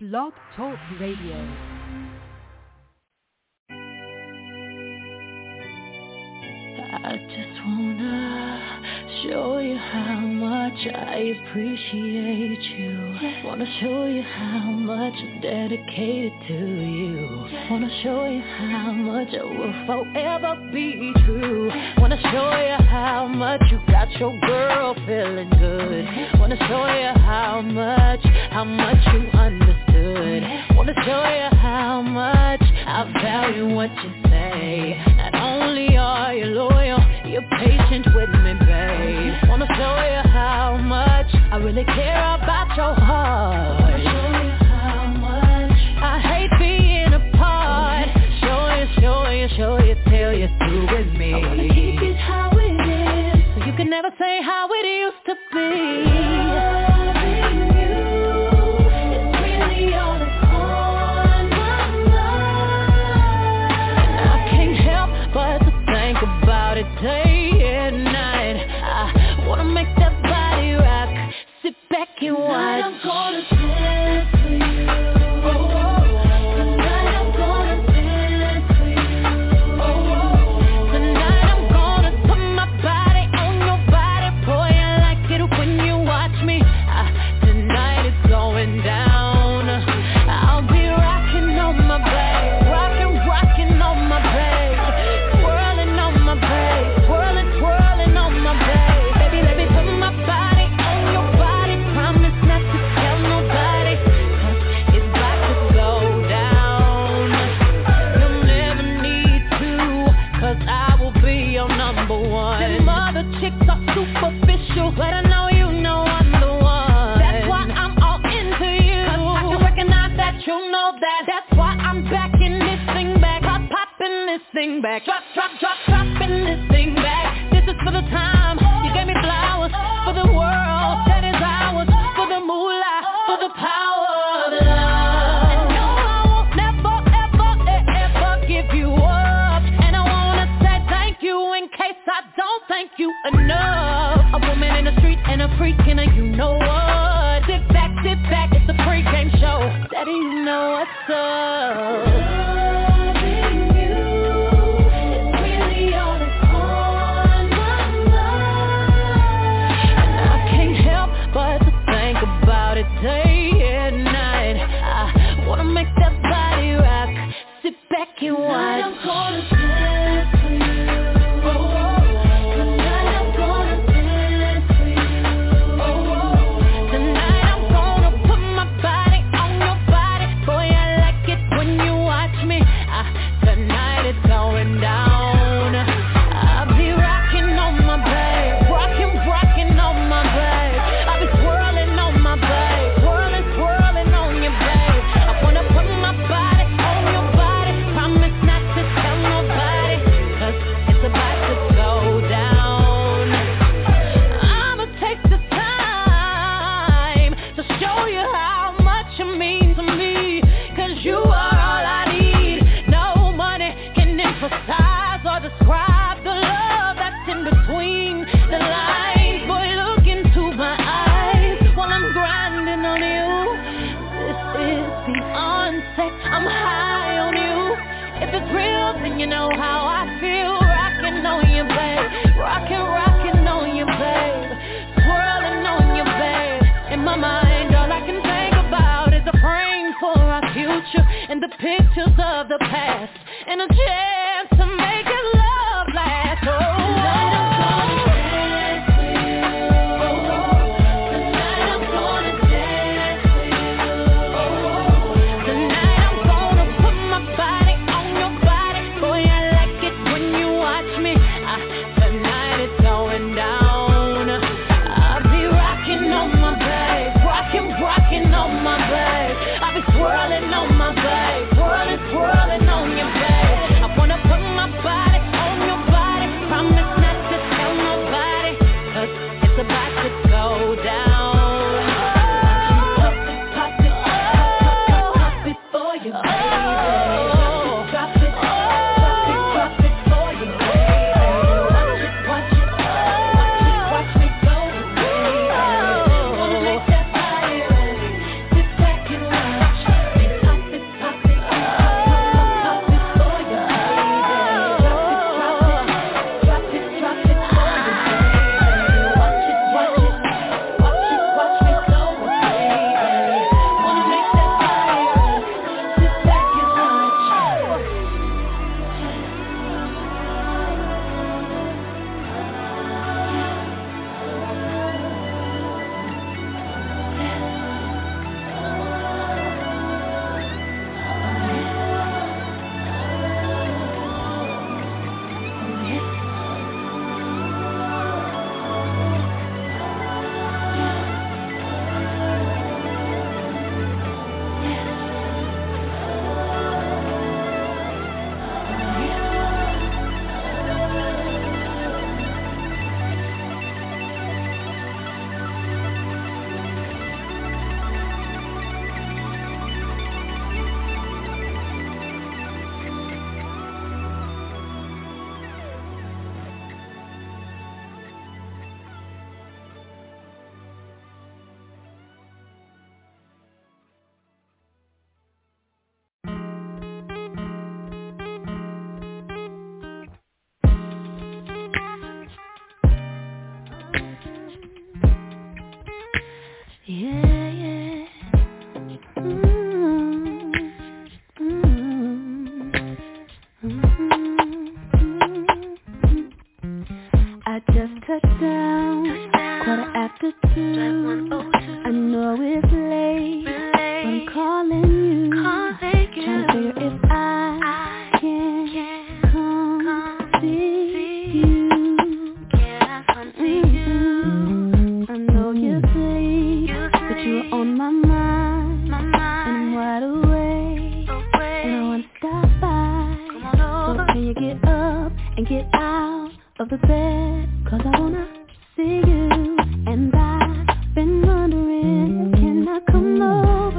Blog Talk Radio. I just wanna show you how much I appreciate you. Wanna show you how much I'm dedicated to you. Wanna show you how much I will forever be true. Wanna show you how much you got your girl feeling good. Wanna show you how much you understood. Wanna show you how much I value what you say. Not only are you loyal, you're patient with me, babe. Wanna show you how much I really care about your heart. Wanna show you how much I hate being apart. Show you till you're through with me. I wanna keep it how it is, so you can never say how it used to be. Loving you is really all that's on my mind, and I can't help but to think about it day and night. I wanna make that body rock, sit back and watch. Tonight I'm gonna dance for you. Tonight I'm gonna dance for you. Tonight I'm gonna put my body on your body. Boy, I like it when you watch me. Tonight it's going down. I'll be rocking on my babe, rocking on my babe, twirling on my babe, twirling on my babe. Baby, let me put my body on your body. Promise not to tell nobody, 'cause it's about to go down. You'll never need to, 'cause I will be your number one. Them other chicks are superficial, but I know you know I'm the one. That's why I'm all into you, 'cause I can recognize that you know that. That's why I'm backing this thing back, popping this thing back, dropping this thing back. This is for the time you gave me flowers, for the world that is ours, for the moolah, for the power of love. And no, I won't never give you up. And I wanna say thank you in case I don't thank you enough. A woman in the street and a freak and you know what. Sit back, it's a pre-game show. Daddy, you know what's up. Loving you is really all that's on my mind, and I can't help but to think about it day and night. I wanna make that body rock, sit back and watch. Tonight I'm gonna dance for you. Tonight I'm gonna dance for you. Tonight I'm gonna put my body on your body. Boy, I like it when you watch me. Tonight it's going down. I'll be rocking on my babe, rocking on my babe. I'll be twirling on my babe, twirling on your babe. I wanna put my body on your body. Promise not to tell nobody, 'cause it's about to go down. I'ma take the time to show you how much you mean to me, 'cause you are all I need. No money can emphasize or describe the love that's in between the lines. Boy, look into my eyes while I'm grinding on you. This is beyond sex, I'm high on you. If it's real, then you know how I feel. Rocking on you, babe, rocking on you, babe, twirling on you, babe. In my mind, all I can think about is a praying for our future and the pictures of the past, and a chance to make it love last. Tonight I'm gonna dance for you. Tonight I'm gonna dance for you. Tonight I'm gonna put my body on your body. Boy, I like it when you watch me. Tonight it's going down. I'll be rocking on my babe, rocking on my babe. I'll be twirling on my babe, twirling on your babe. I wanna calling you. Trying to figure if I can come see you. Can I come see you? I know you sleep, but you're on my mind, and I'm wide awake, and I wanna stop by. So can you get up and get out of the bed? 'Cause I wanna see you, and I've been wondering, can I come over?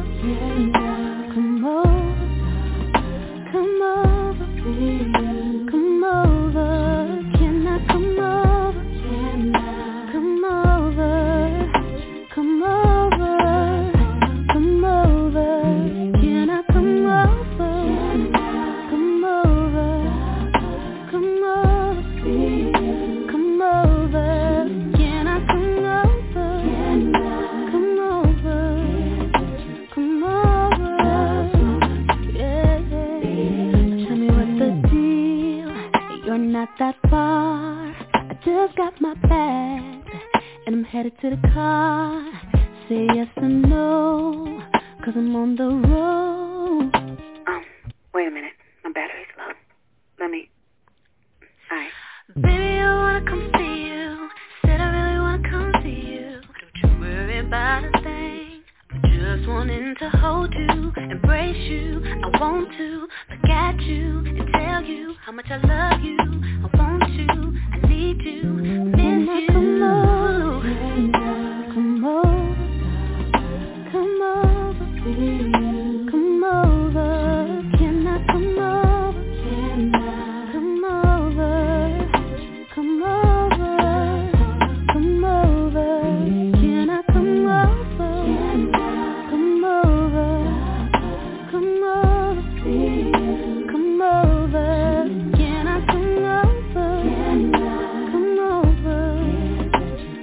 Come over, come over, come over. Can I come over? Come over, come over, come over. Can I come over? Come over, come over, come over. Can I come over? Come over, come over. Yeah. Tell me what's the deal. You're not that far. I just got my bags and I'm headed to the car. Say yes or no, 'cause I'm on the road. Wait a minute. My battery's low. Let me... Alright. Baby, I wanna come see you. Said I really wanna come see you. Don't you worry about a thing. I'm just wanting to hold you, embrace you. I want to look at you and tell you how much I love you. I want you, I need you, miss you. Come over, come over, come over, come over. Can I come over? Come over, come over, come over. Can I come over? Come over, come over, come over. Can I come over? Come over,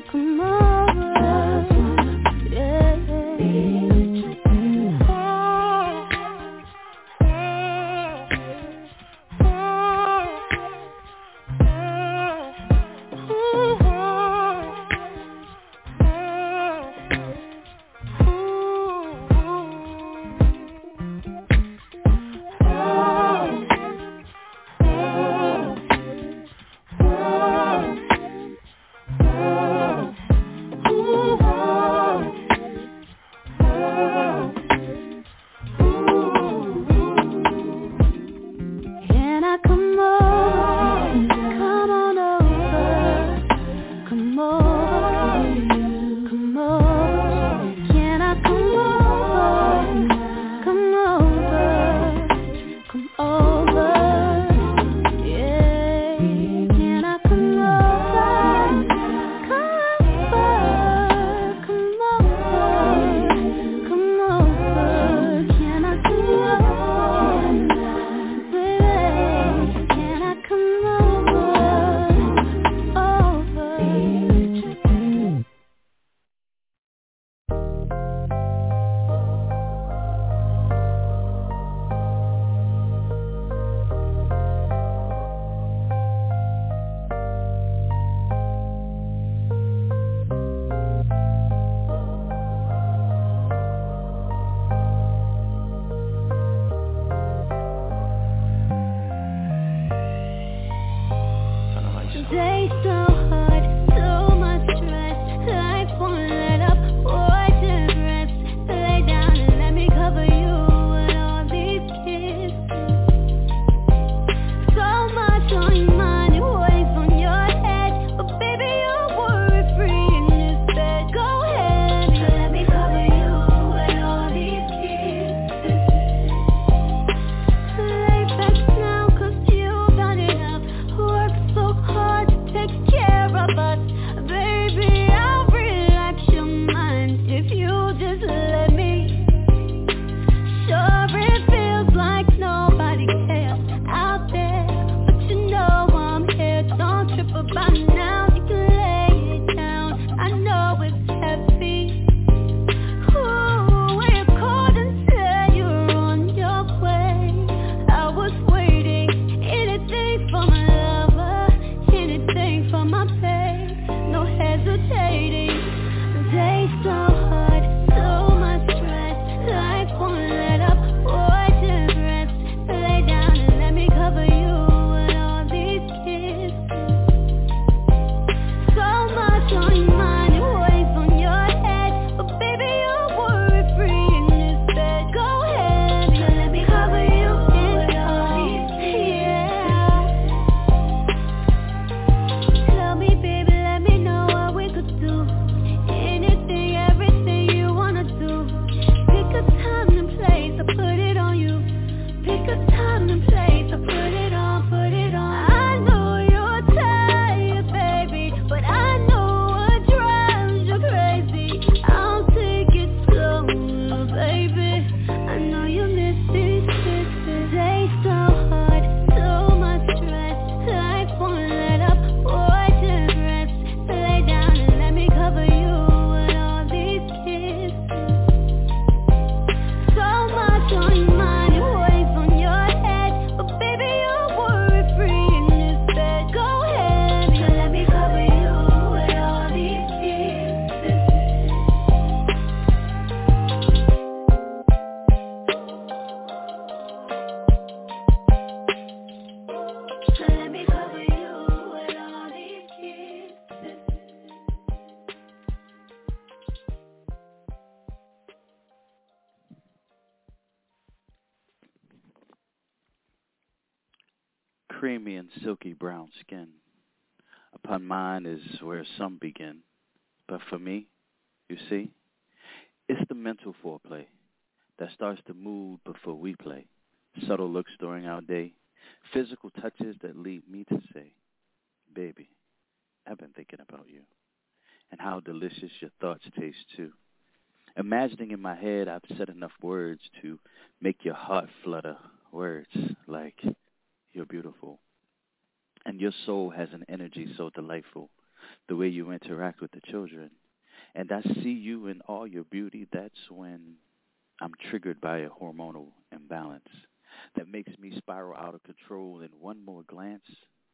creamy and silky brown skin. Upon mine is where some begin. But for me, you see, it's the mental foreplay that starts the mood before we play. Subtle looks during our day, physical touches that lead me to say, baby, I've been thinking about you, and how delicious your thoughts taste too. Imagining in my head I've said enough words to make your heart flutter, words like, you're beautiful. And your soul has an energy so delightful, the way you interact with the children. And I see you in all your beauty. That's when I'm triggered by a hormonal imbalance that makes me spiral out of control. In one more glance,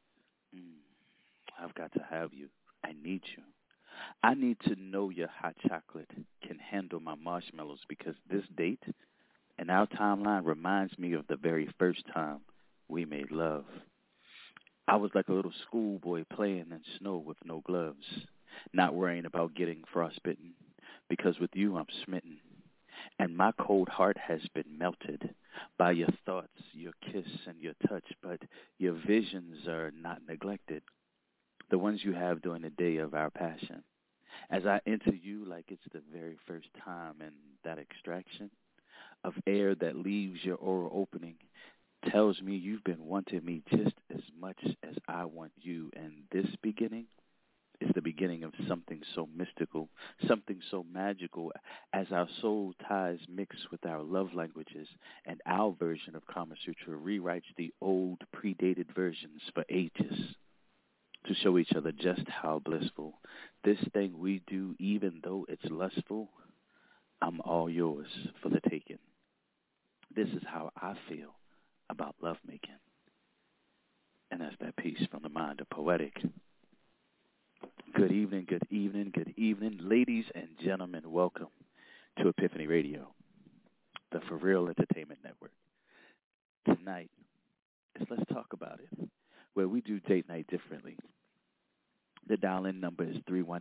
I've got to have you. I need you. I need to know your hot chocolate can handle my marshmallows, because this date in our timeline reminds me of the very first time we made love. I was like a little schoolboy playing in snow with no gloves, not worrying about getting frostbitten, because with you I'm smitten. And my cold heart has been melted by your thoughts, your kiss, and your touch, but your visions are not neglected, the ones you have during the day of our passion. As I enter you like it's the very first time, and that extraction of air that leaves your oral opening tells me you've been wanting me just as much as I want you. And this beginning is the beginning of something so mystical, something so magical, as our soul ties mix with our love languages, and our version of Kama Sutra rewrites the old, predated versions for ages to show each other just how blissful this thing we do, even though it's lustful. I'm all yours for the taking. This is how I feel about lovemaking. And that's that piece from the mind of Poetic. Good evening, good evening, good evening. Ladies and gentlemen, welcome to Epiphany Radio, the For Real Entertainment Network. Tonight is Let's Talk About It, where we do date night differently. The dial-in number is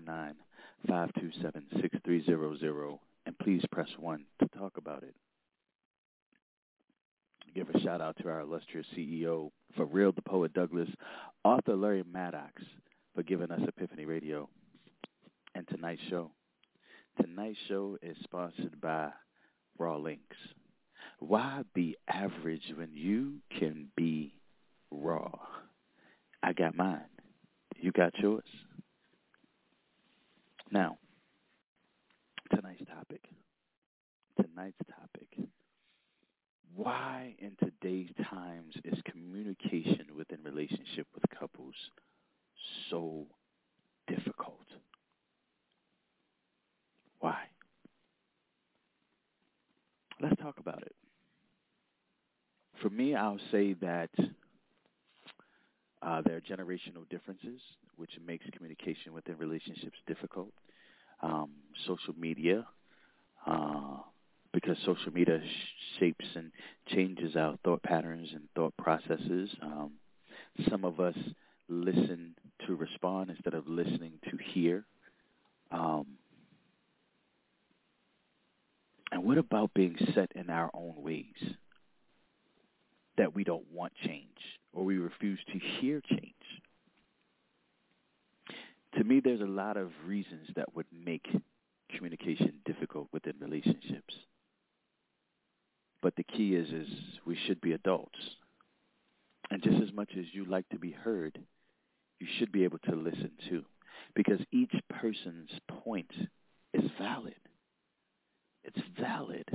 319-527-6300, and please press 1 to talk about it. Give a shout-out to our illustrious CEO, For Real the Poet Douglas, author Larry Maddox, for giving us Epiphany Radio. And tonight's show is sponsored by Raw Links. Why be average when you can be raw? I got mine. You got yours. Now, tonight's topic. Why in today's times is communication within relationship with couples so difficult? Why? Let's talk about it. For me, I'll say that there are generational differences, which makes communication within relationships difficult. Social media, because social media shapes and changes our thought patterns and thought processes. Some of us listen to respond instead of listening to hear. And what about being set in our own ways that we don't want change, or we refuse to hear change? To me, there's a lot of reasons that would make communication difficult within relationships. But the key is we should be adults. And just as much as you like to be heard, you should be able to listen too, because each person's point is valid. It's valid.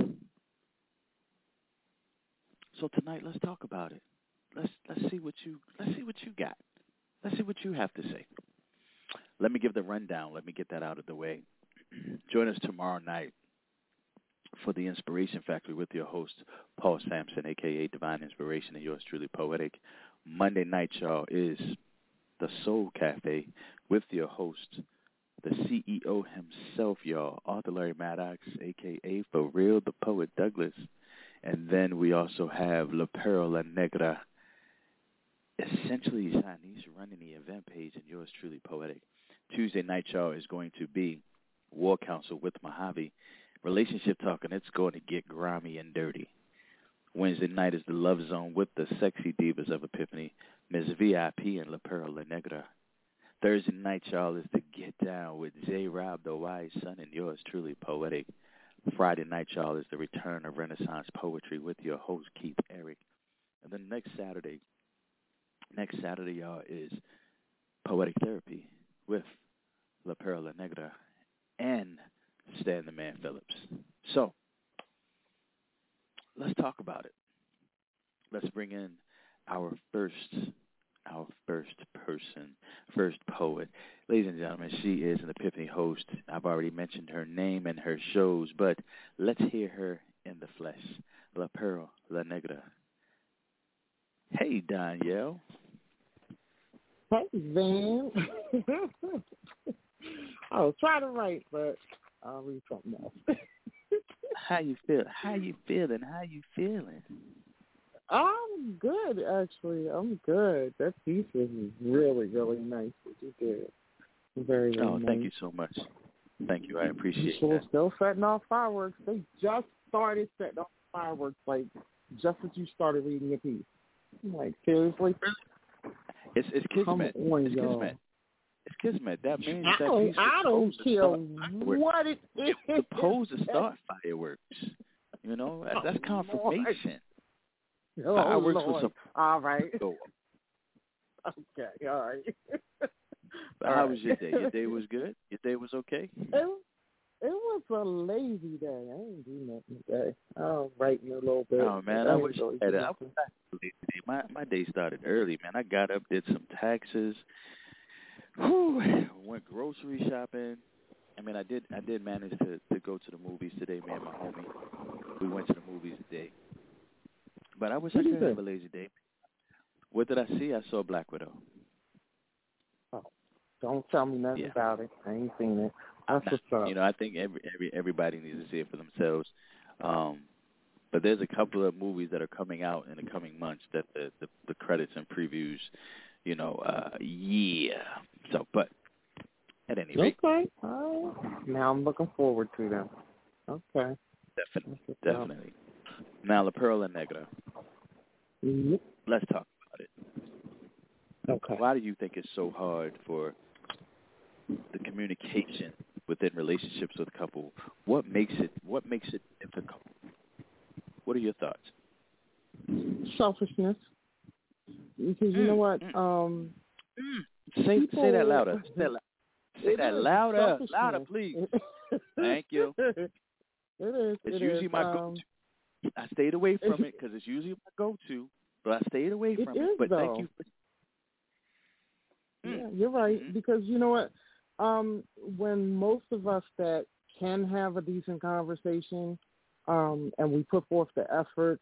So tonight, let's talk about it. Let's see what you got. Let's see what you have to say. Let me give the rundown. Let me get that out of the way. Join us tomorrow night for the Inspiration Factory with your host, Paul Sampson, a.k.a. Divine Inspiration, and yours truly, Poetic. Monday night, y'all, is the Soul Cafe with your host, the CEO himself, y'all, Arthur Larry Maddox, a.k.a. For Real the Poet Douglas. And then we also have La Perla Negra, essentially Chinese, running the event page, and yours truly, Poetic. Tuesday night, y'all, is going to be War Council with Mojave. Relationship talk, and it's going to get grimy and dirty. Wednesday night is the Love Zone with the sexy divas of Epiphany, Ms. VIP and La Perla Negra. Thursday night, y'all, is the Get Down with J. Rob, the wise son, and yours truly, Poetic. Friday night, y'all, is the return of Renaissance Poetry with your host, Keith Eric. And then next Saturday, y'all, is Poetic Therapy with La Perla Negra and Stan the Man Phillips. So, let's talk about it. Let's bring in our first poet. Ladies and gentlemen, she is an Epiphany host. I've already mentioned her name and her shows, but let's hear her in the flesh. La Perla Negra. Hey, Danielle. Hey, Van. I was trying to write, but I'll read something else. How you feel? How you feeling? I'm good, actually. I'm good. That piece was really, really nice that you did. Very, very nice. Thank you so much. Thank you. I appreciate that. That. Still setting off fireworks. They just started setting off fireworks, like, just as you started reading your piece. I'm like, seriously? It's Kismet. It's Kismet. It's Kismet. That means that I don't care what it is. It's supposed to start fireworks. You know, that's confirmation. Oh, fireworks Lord. was all right. Go. Okay, all right. How was your day? Your day was good? Your day was okay? It was a lazy day. I didn't do nothing today. I'm writing a little bit. Oh, man, I wish I had a lazy day. My day started early, man. I got up, did some taxes. Went grocery shopping. I mean, I did manage to go to the movies today, me and my homie. We went to the movies today. But I wish I could have a lazy day. What did I see? I saw Black Widow. Oh, don't tell me nothing about it. I ain't seen it. That's what's up. You know, I think everybody needs to see it for themselves. But there's a couple of movies that are coming out in the coming months that the credits and previews, you know, So, but at any rate. Okay. Now I'm looking forward to them. Okay. Definitely. Now, La Perla Negra. Yep. Let's talk about it. Okay. Why do you think it's so hard for the communication within relationships with a couple? What makes it difficult? What are your thoughts? Selfishness. Because you know what? Say that louder. Say that louder. Louder, please. Thank you. It is. It's usually my go-to. I stayed away from it because it's usually my go-to, but I stayed away from it. But thank you. Yeah, you're right. Because you know what? When most of us that can have a decent conversation, and we put forth the effort,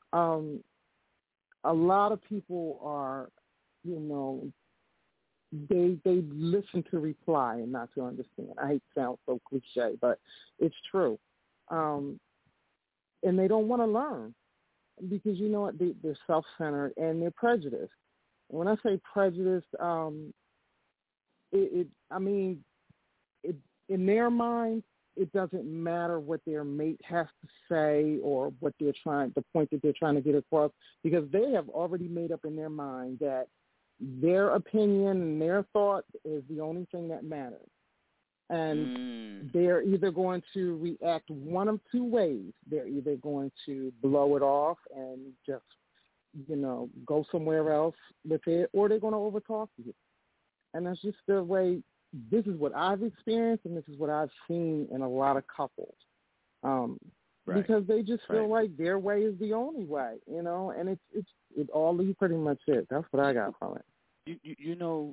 a lot of people are, you know, they listen to reply and not to understand. I hate to sound so cliche, but it's true. And they don't want to learn because, you know what, they're self-centered and they're prejudiced. And when I say prejudiced, in their mind, it doesn't matter what their mate has to say or what the point that they're trying to get across, because they have already made up in their mind that their opinion and their thought is the only thing that matters. And they're either going to react one of two ways. They're either going to blow it off and just, you know, go somewhere else with it, or they're going to overtalk you. And that's just the way. This is what I've experienced, and this is what I've seen in a lot of couples. Because they just feel like their way is the only way, you know, and it all is pretty much it. That's what I got from it. You know,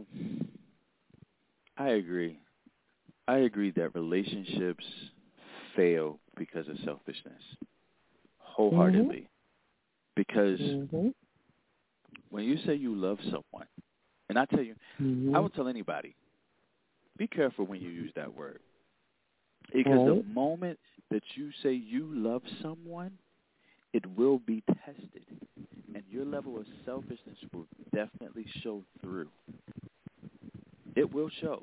I agree. I agree that relationships fail because of selfishness, wholeheartedly. Because when you say you love someone, and I tell you, I would tell anybody, be careful when you use that word. Because the moment that you say you love someone, it will be tested. And your level of selfishness will definitely show through. It will show.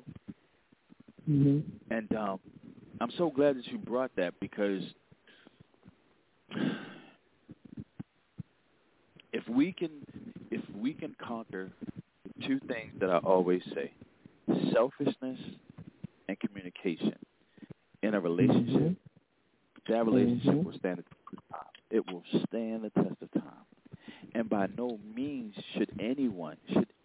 And I'm so glad that you brought that, because we can conquer two things that I always say: selfishness and communication in a relationship. That relationship will stand the test of time. It will stand the test of time. And by no means should anyone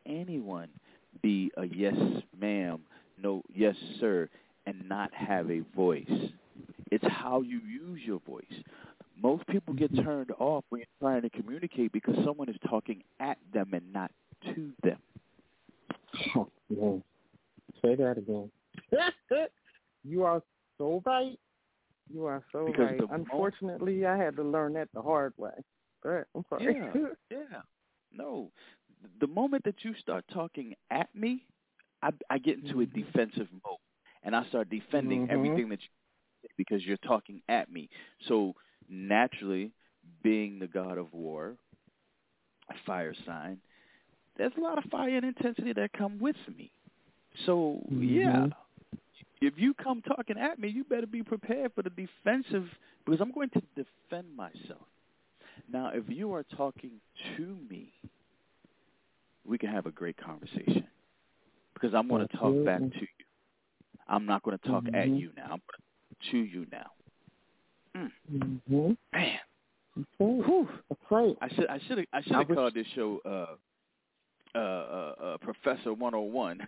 be a yes ma'am, no yes sir, and not have a voice. It's how you use your voice. Most people get turned off when you're trying to communicate because someone is talking at them and not to them. Oh, man. Say that again. You are so right. You are so Because right. Unfortunately, I had to learn that the hard way. Go ahead. I'm sorry. Yeah. No. The moment that you start talking at me, I get into a defensive mode, and I start defending everything that you say because you're talking at me. So naturally, being the god of war, a fire sign, there's a lot of fire and intensity that come with me. So, yeah, if you come talking at me, you better be prepared for the defensive, because I'm going to defend myself. Now, if you are talking to me, we can have a great conversation, because I'm going to talk back to you. I'm not going to talk at you now. I'm going to you now. Man. That's right. I should have called this show Professor 101.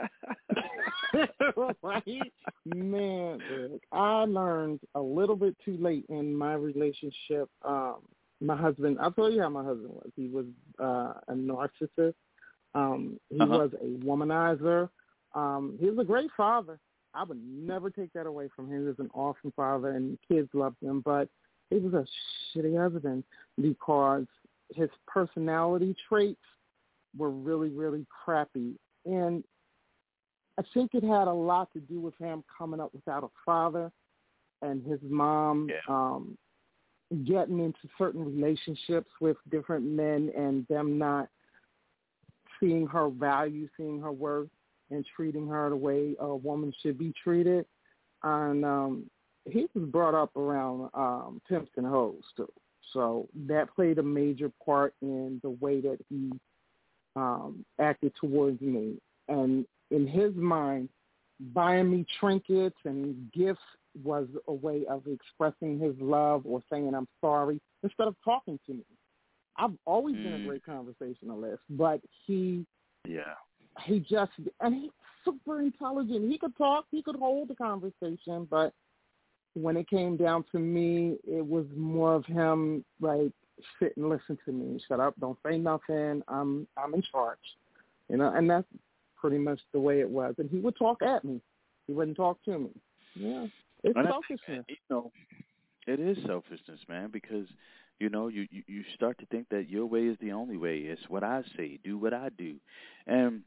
Right? Man, I learned a little bit too late in my relationship. My husband, I'll tell you how my husband was. He was a narcissist. He was a womanizer. He was a great father. I would never take that away from him. He was an awesome father, and kids loved him. But he was a shitty husband because his personality traits were really, really crappy. And I think it had a lot to do with him coming up without a father and his mom getting into certain relationships with different men and them not seeing her value, seeing her worth, and treating her the way a woman should be treated. And he was brought up around pimps and hoes, too. So that played a major part in the way that he acted towards me. And in his mind, buying me trinkets and gifts was a way of expressing his love or saying I'm sorry instead of talking to me. I've always been a great conversationalist, but he just, and he's super intelligent. He could talk, he could hold the conversation, but when it came down to me, it was more of him like, sit and listen to me. Shut up, don't say nothing. I'm in charge, and that's pretty much the way it was. And he would talk at me. He wouldn't talk to me. Yeah, it's selfishness. It is selfishness, man, because you start to think that your way is the only way. It's what I say, do what I do, and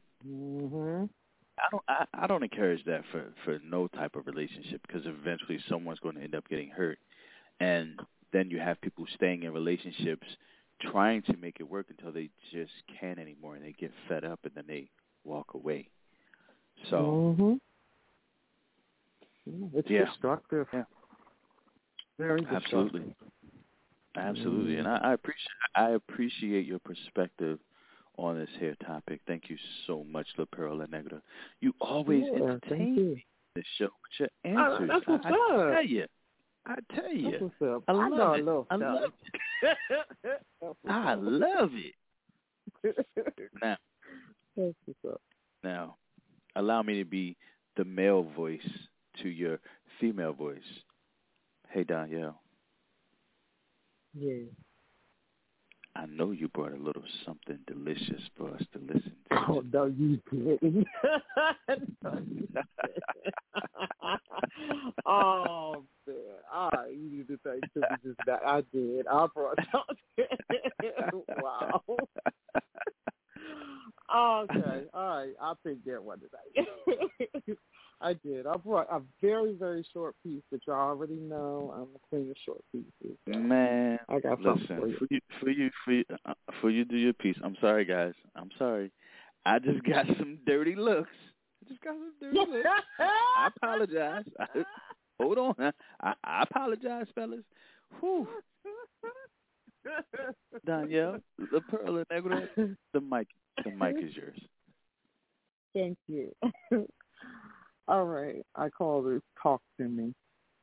I don't encourage that for no type of relationship, because eventually someone's going to end up getting hurt, and then you have people staying in relationships trying to make it work until they just can't anymore, and they get fed up, and then they walk away. So it's destructive. Yeah. Very destructive. Absolutely. And I appreciate your perspective on this here topic. Thank you so much, La Perla Negra. You always entertain me in this show with your answers. That's what's up. I tell you. That's what's up. I love it. I love it. I love it. Now, that's what's up. Now, allow me to be the male voice to your female voice. Hey, Danielle. Yeah. I know you brought a little something delicious for us to listen to. Oh, no, you didn't. Oh, man. All right, you need to take to me just that. I did. I brought something. Wow. Okay. All right. I'll take that one tonight. I did. I brought a very, very short piece that y'all already know. I'm the queen of short pieces. So Man, I got something for you. For you do your piece. I'm sorry, guys. I'm sorry. I just got some dirty looks. I apologize. Hold on. I apologize, fellas. Whew. Danielle, the Pearl Negra, the mic is yours. Thank you. All right. I call this Talk to Me.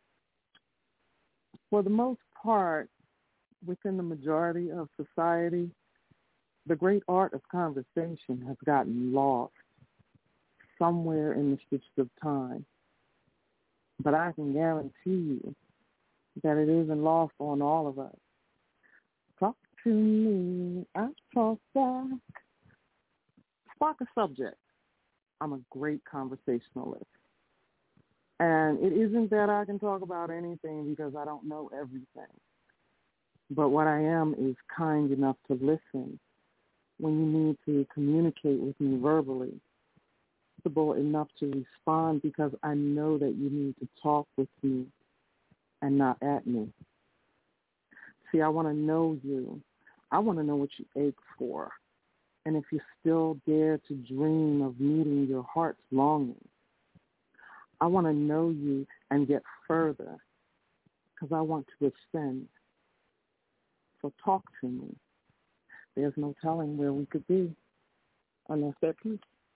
For the most part, within the majority of society, the great art of conversation has gotten lost somewhere in the stitches of time. But I can guarantee you that it isn't lost on all of us. Talk to me, I talk back. Spark a subject. I'm a great conversationalist. And it isn't that I can talk about anything because I don't know everything. But what I am is kind enough to listen when you need to communicate with me verbally. Comfortable enough to respond because I know that you need to talk with me and not at me. See, I want to know you. I want to know what you ache for. And if you still dare to dream of meeting your heart's longing. I want to know you and get further because I want to ascend. So talk to me. There's no telling where we could be unless that piece.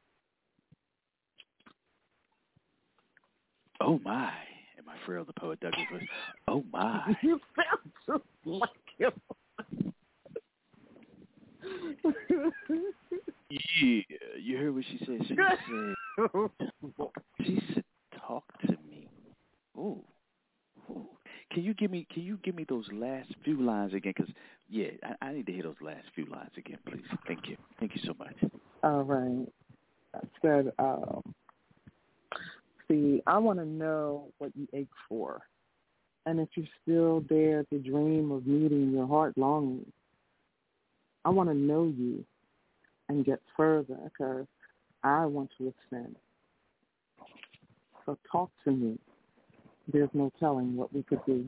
Oh, my. And my Pharrell the Poet Douglas was, oh, my. You sound just like him. Yeah, you heard what she said. She said, talk to me. Ooh. Ooh. Can you give me those last few lines again? Because, yeah, I need to hear those last few lines again, please. Thank you. Thank you so much. All right. I said, see, I want to know what you ache for. And if you still dare to dream of meeting your heart longing, I want to know you and get further because I want to ascend. So talk to me. There's no telling what we could do.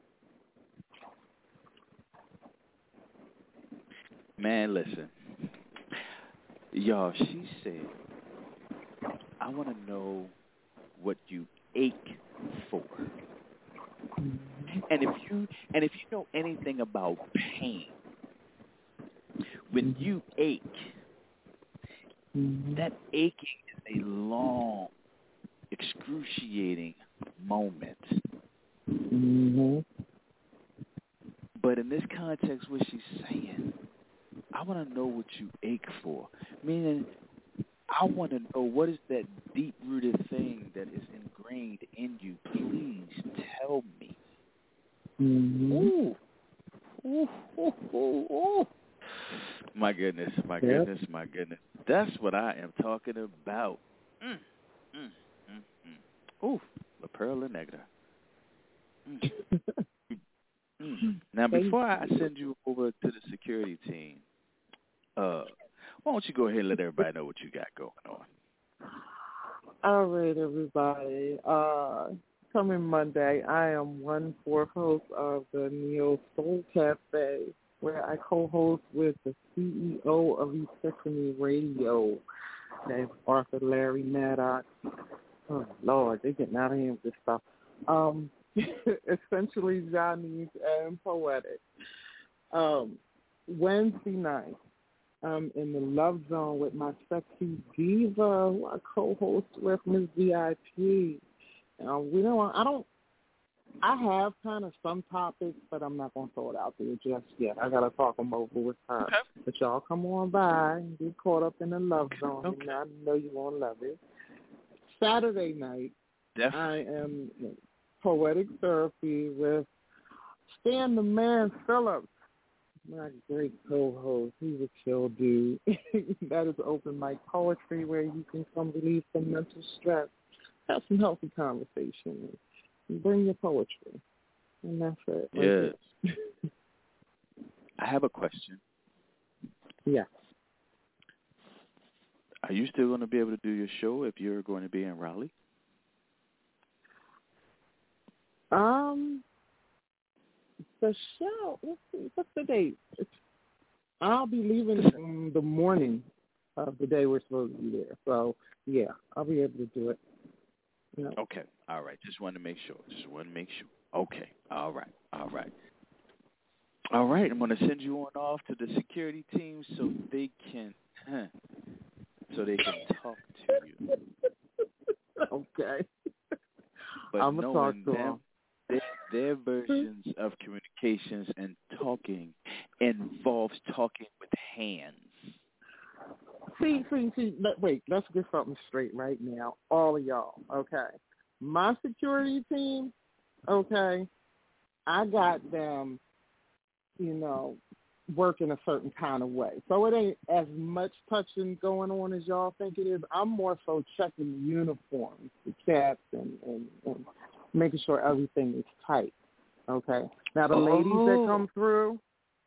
Man, listen. Y'all, she said, I want to know what you ache for. And if you know anything about pain, when you ache, that aching is a long, excruciating moment. But in this context, what she's saying, I want to know what you ache for. Meaning, I want to know what is that deep-rooted thing that is ingrained in you. Please tell me. Ooh. Ooh, ooh, ooh, ooh. My goodness, my goodness, my goodness. That's what I am talking about. Ooh, La Perla Negra. Now, before I send you over to the security team, why don't you go ahead and let everybody know what you got going on? All right, everybody. Coming Monday, I am 1/4 host of the Neo Soul Cafe, where I co-host with the CEO of Epiphany Radio, named Arthur Larry Maddox. Oh, Lord, they're getting out of here with this stuff. Essentially Johnny's and Poetic. Wednesday night, I'm in the Love Zone with my sexy diva, who I co-host with, Ms. VIP. I have kind of some topics, but I'm not going to throw it out there just yet. I got to talk them over with her. Okay. But y'all come on by and get caught up in the Love Zone. Okay. And I know you're going to love it. Saturday night, I am in Poetic Therapy with Stan the Man Phillips, my great co-host. He's a chill dude. That is open mic poetry where you can come relieve some mental stress, have some healthy conversations, and bring your poetry. And that's it. Yes. I have a question. Yes. Are you still going to be able to do your show if you're going to be in Raleigh? The show, let's see, what's the date? I'll be leaving in the morning of the day we're supposed to be there. So, yeah, I'll be able to do it. Yeah. Okay, all right. Just wanted to make sure. Okay, all right. All right, I'm going to send you on off to the security team so they can talk to you. Okay. But I'm gonna talk knowing to them, their versions of communications and talking involves talking with hands. See. Wait, let's get something straight right now, all of y'all. Okay, my security team. Okay, I got them, working a certain kind of way. So it ain't as much touching going on as y'all think it is. I'm more so checking the uniforms, the caps, and making sure everything is tight. Okay. Now the ladies that come through,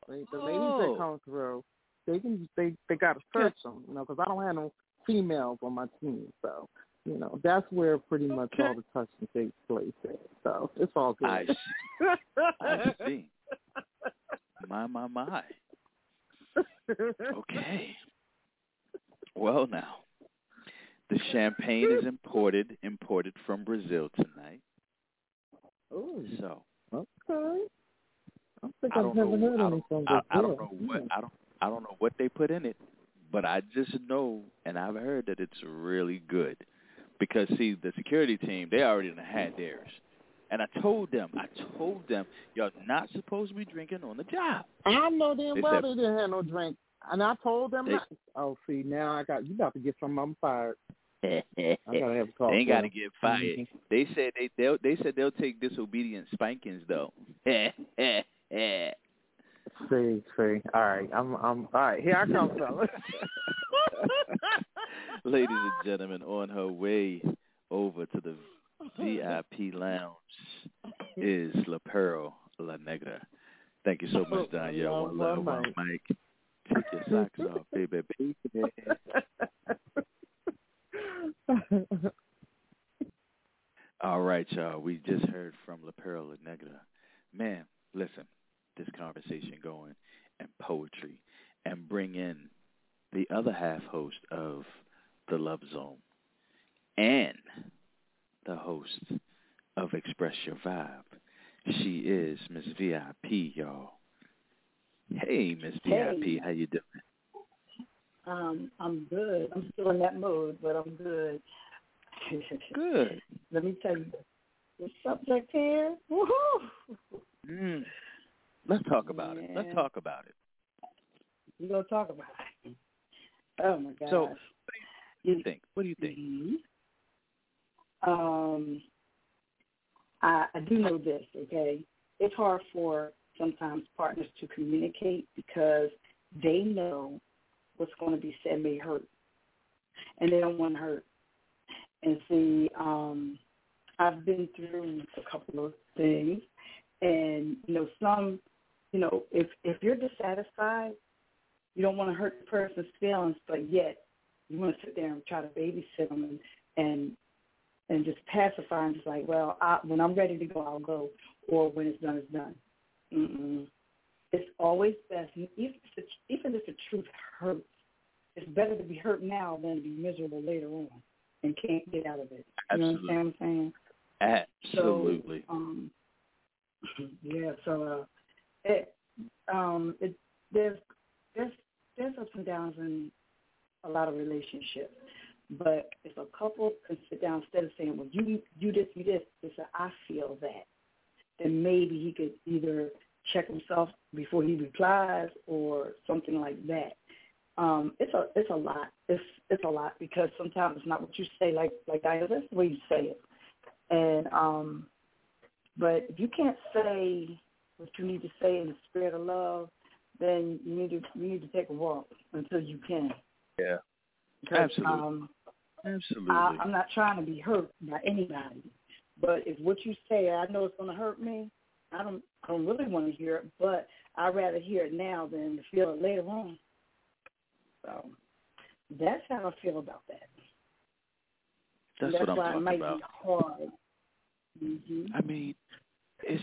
they got to search them, because I don't have no females on my team. So, that's where pretty much all the touching takes place at. So it's all good. I see. My. Okay. Well, now, the champagne is imported from Brazil tonight. Oh, so okay. I don't know what they put in it, but I just know, and I've heard that it's really good. Because see, the security team, they already had theirs. And I told them, y'all not supposed to be drinking on the job. I know damn well they didn't have no drink. And I told them not. Oh, see, now you about to get some of them fired. I gotta have a talk. They ain't got to get fired. Mm-hmm. They said they'll take disobedient spankings though. See. All right, I'm all right. Here I come, fellas. Ladies and gentlemen, on her way over to the VIP lounge is La Pearl La Negra. Thank you so much, Danielle. One love, Mike. Take your socks off, baby. All right, y'all. We just heard from La Pearl La Negra. Man, listen, this conversation going and poetry, and bring in the other half host of the Love Zone and the host of Express Your Vibe. She is Miss VIP, y'all. Hey, Miss VIP, how you doing? I'm good. I'm still in that mode, but I'm good. Good. Let me tell you, the subject here, woohoo! Let's talk about it. Let's talk about it. We're going to talk about it. Oh, my gosh. So, what do you think? I do know this, okay? It's hard for sometimes partners to communicate because they know what's going to be said may hurt, and they don't want to hurt. And see, I've been through a couple of things, and, some, if you're dissatisfied, you don't want to hurt the person's feelings, but yet you want to sit there and try to babysit them and just pacify and just like, well, when I'm ready to go, I'll go, or when it's done, it's done. Mm-mm. It's always best, even if the truth hurts, it's better to be hurt now than to be miserable later on and can't get out of it. You Absolutely. understand what I'm saying? Absolutely. So, there's ups and downs in a lot of relationships. But if a couple can sit down instead of saying, well, you this, they say, I feel that, then maybe he could either check himself before he replies or something like that. It's a lot. It's a lot because sometimes it's not what you say, like Diana, that's the way you say it. And but if you can't say what you need to say in the spirit of love, then you need to take a walk until you can. Yeah. Because, absolutely. Absolutely. I'm not trying to be hurt by anybody, but if what you say, I know it's going to hurt me, I don't really want to hear it, but I'd rather hear it now than to feel it later on. So that's how I feel about that. That's what I'm talking about. That's why it might be hard. Mm-hmm. I mean, it's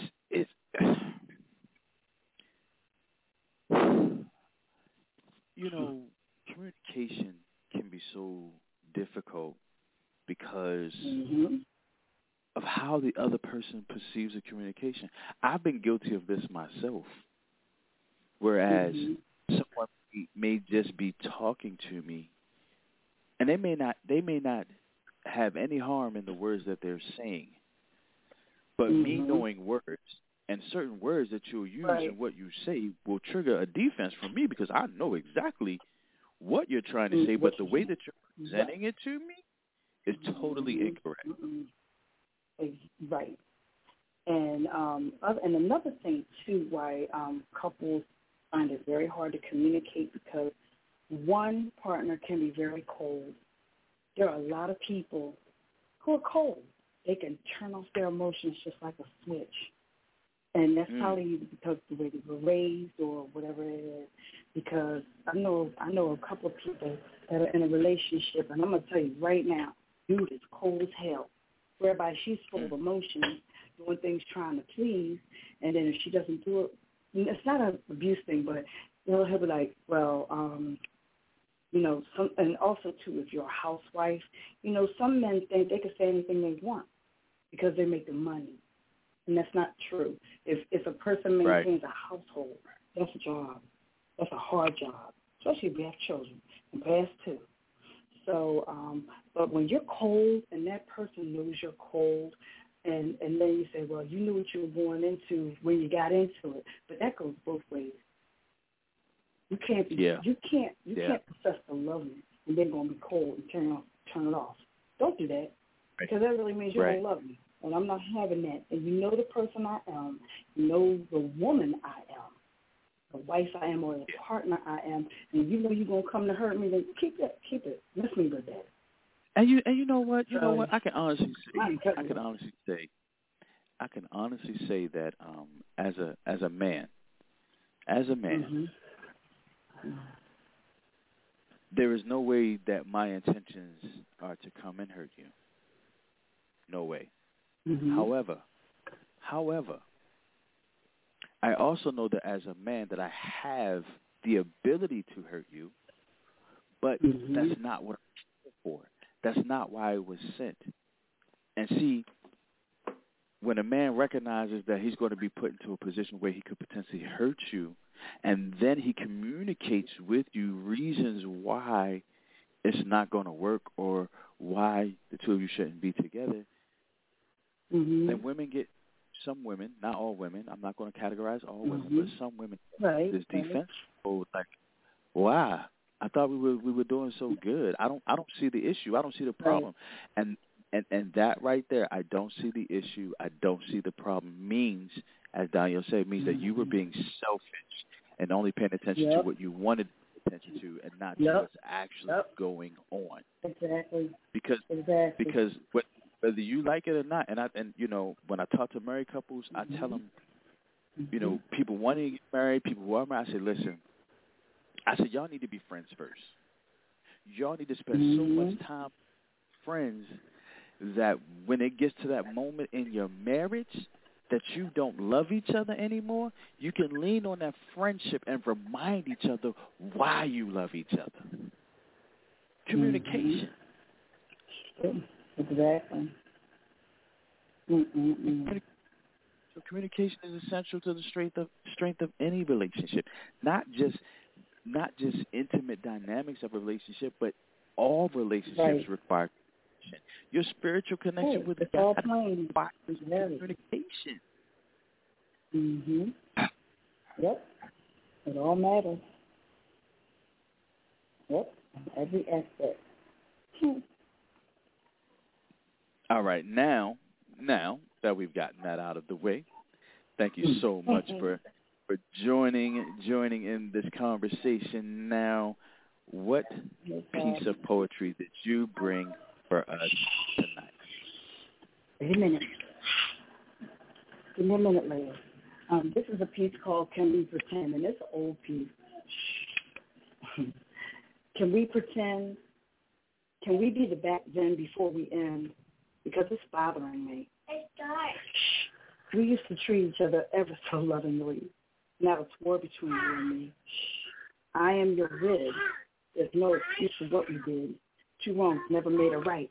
communication can be so difficult because of how the other person perceives a communication. I've been guilty of this myself. Whereas someone may just be talking to me, and they may not have any harm in the words that they're saying, but me knowing words and certain words that you'll use and what you say will trigger a defense from me because I know exactly what you're trying to say, but the way that you're presenting it to me is totally incorrect. Right. And another thing, too, why couples find it very hard to communicate because one partner can be very cold. There are a lot of people who are cold. They can turn off their emotions just like a switch. And that's probably either because of the way they were raised or whatever it is. Because I know a couple of people that are in a relationship, and I'm going to tell you right now, dude is cold as hell. Whereby she's full of emotions, doing things trying to please, and then if she doesn't do it, it's not an abuse thing, but he'll be like, well, and also, too, if you're a housewife, some men think they can say anything they want because they make the money. And that's not true. If a person maintains a household, that's a job. That's a hard job, especially if you have children, and past too. So, but when you're cold and that person knows you're cold, and then you say, well, you knew what you were going into when you got into it, but that goes both ways. You can't be, you can't profess to love me and then gonna be cold and turn it off. Don't do that because that really means you don't love me, and I'm not having that. And you know the person I am, you know the woman I am, the wife I am, or the partner I am, and you know you're gonna come to hurt me. Then keep it. Miss me with that. And you know what? I can honestly say that as a man, there is no way that my intentions are to come and hurt you. No way. However, I also know that as a man that I have the ability to hurt you, but that's not what I'm here for. That's not why I was sent. And see, when a man recognizes that he's going to be put into a position where he could potentially hurt you, and then he communicates with you reasons why it's not going to work or why the two of you shouldn't be together, then some women, not all women, I'm not going to categorize all women, but some women, this defense mode, like, why? I thought we were doing so good. I don't see the issue. I don't see the problem. And that right there, I don't see the issue. I don't see the problem means, as Daniel said, means that you were being selfish and only paying attention to what you wanted to pay attention to and not to what's actually going on. Exactly. Because whether you like it or not, and when I talk to married couples, I tell them, people wanting to get married, people who are married, I say, listen, y'all need to be friends first. Y'all need to spend so much time with friends that when it gets to that moment in your marriage that you don't love each other anymore, you can lean on that friendship and remind each other why you love each other. Communication. Exactly. So communication is essential to the strength of any relationship, not just intimate dynamics of a relationship, but all relationships require communication. Your spiritual connection with God requires communication. Yep. It all matters. Yep. Every aspect. All right. Now that we've gotten that out of the way, thank you so much for joining in this conversation. Now, what piece of poetry did you bring for us tonight? Wait a minute. Give me a minute, lady. This is a piece called Can We Pretend? And it's an old piece. Can we pretend? Can we be the back then before we end? Because it's bothering me. It's dark. We used to treat each other ever so lovingly. Now it's war between you and me. I am your rid. There's no excuse for what we did. Two wrongs never made a right.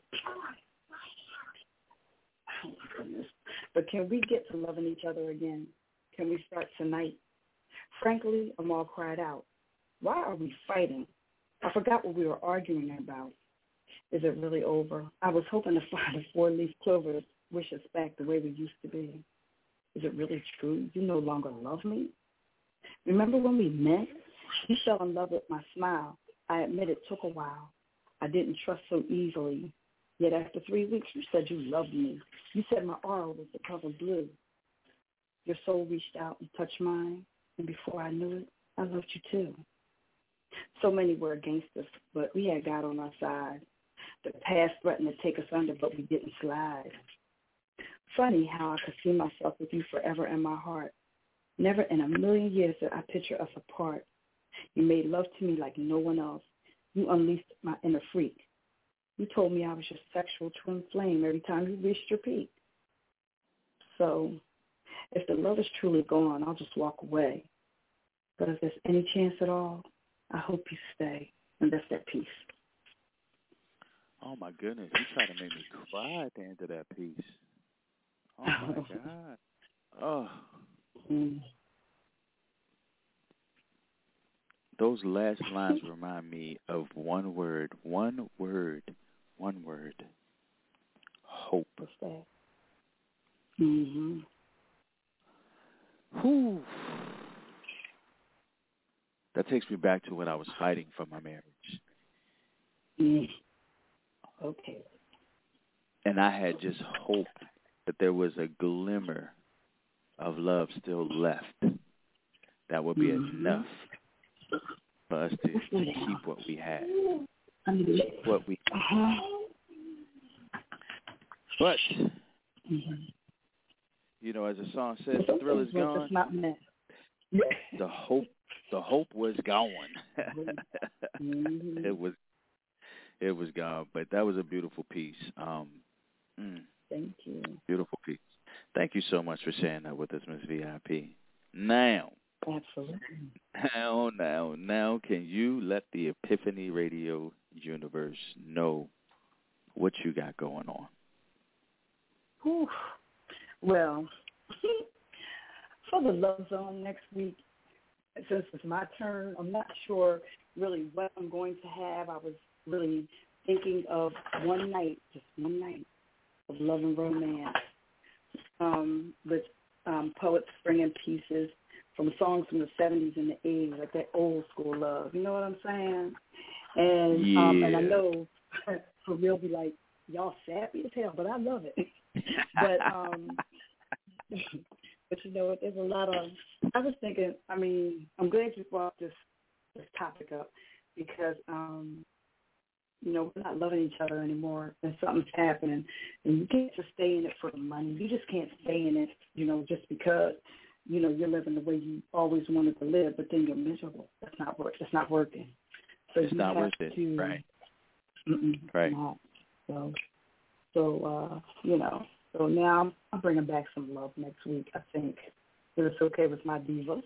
Oh, my goodness. But can we get to loving each other again? Can we start tonight? Frankly, I'm all cried out. Why are we fighting? I forgot what we were arguing about. Is it really over? I was hoping to find a four-leaf clover to wish us back the way we used to be. Is it really true? You no longer love me? Remember when we met? You fell in love with my smile. I admit it took a while. I didn't trust so easily. Yet after 3 weeks, you said you loved me. You said my aura was the color blue. Your soul reached out and touched mine, and before I knew it, I loved you too. So many were against us, but we had God on our side. The past threatened to take us under, but we didn't slide. Funny how I could see myself with you forever in my heart. Never in a million years did I picture us apart. You made love to me like no one else. You unleashed my inner freak. You told me I was your sexual twin flame every time you reached your peak. So if the love is truly gone, I'll just walk away. But if there's any chance at all, I hope you stay, and that's that peace. Oh, my goodness. You tried to make me cry at the end of that piece. Oh, my God. Oh. Those last lines remind me of one word. Hope. What's that? Mm-hmm. Whew. That takes me back to when I was fighting for my marriage. Okay. And I had just hoped that there was a glimmer of love still left that would be enough for us to keep what we had. But, you know, as the song says, the thrill is gone. The hope was gone. It was gone. But that was a beautiful piece. Thank you. Beautiful piece. Thank you so much for sharing that with us, Ms. VIP. Now, absolutely. Now, can you let the Epiphany Radio universe know what you got going on? Whew. Well, for the Love Zone next week, since it's my turn, I'm not sure really what I'm going to have. I was really thinking of just one night of love and romance with poets bringing pieces from songs from the 70s and the 80s, like that old school love. You know what I'm saying? And and I know for real be like, y'all sappy as hell, but I love it. But you know, there's a lot of, I was thinking, I mean, I'm glad you brought this topic up because, you know, we're not loving each other anymore and something's happening. And you can't just stay in it for the money. You just can't stay in it, you know, just because, you know, you're living the way you always wanted to live, but then you're miserable. That's not working. So it's not worth it. Right. Right. Not. So, you know, so now I'm bringing back some love next week, I think. If it's okay with my diva.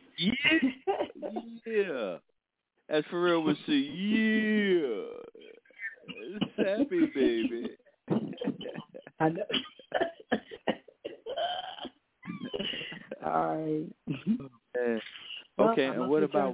Yeah. As Pharrell would say, yeah. Sappy, baby. I know. All right. Okay, and what about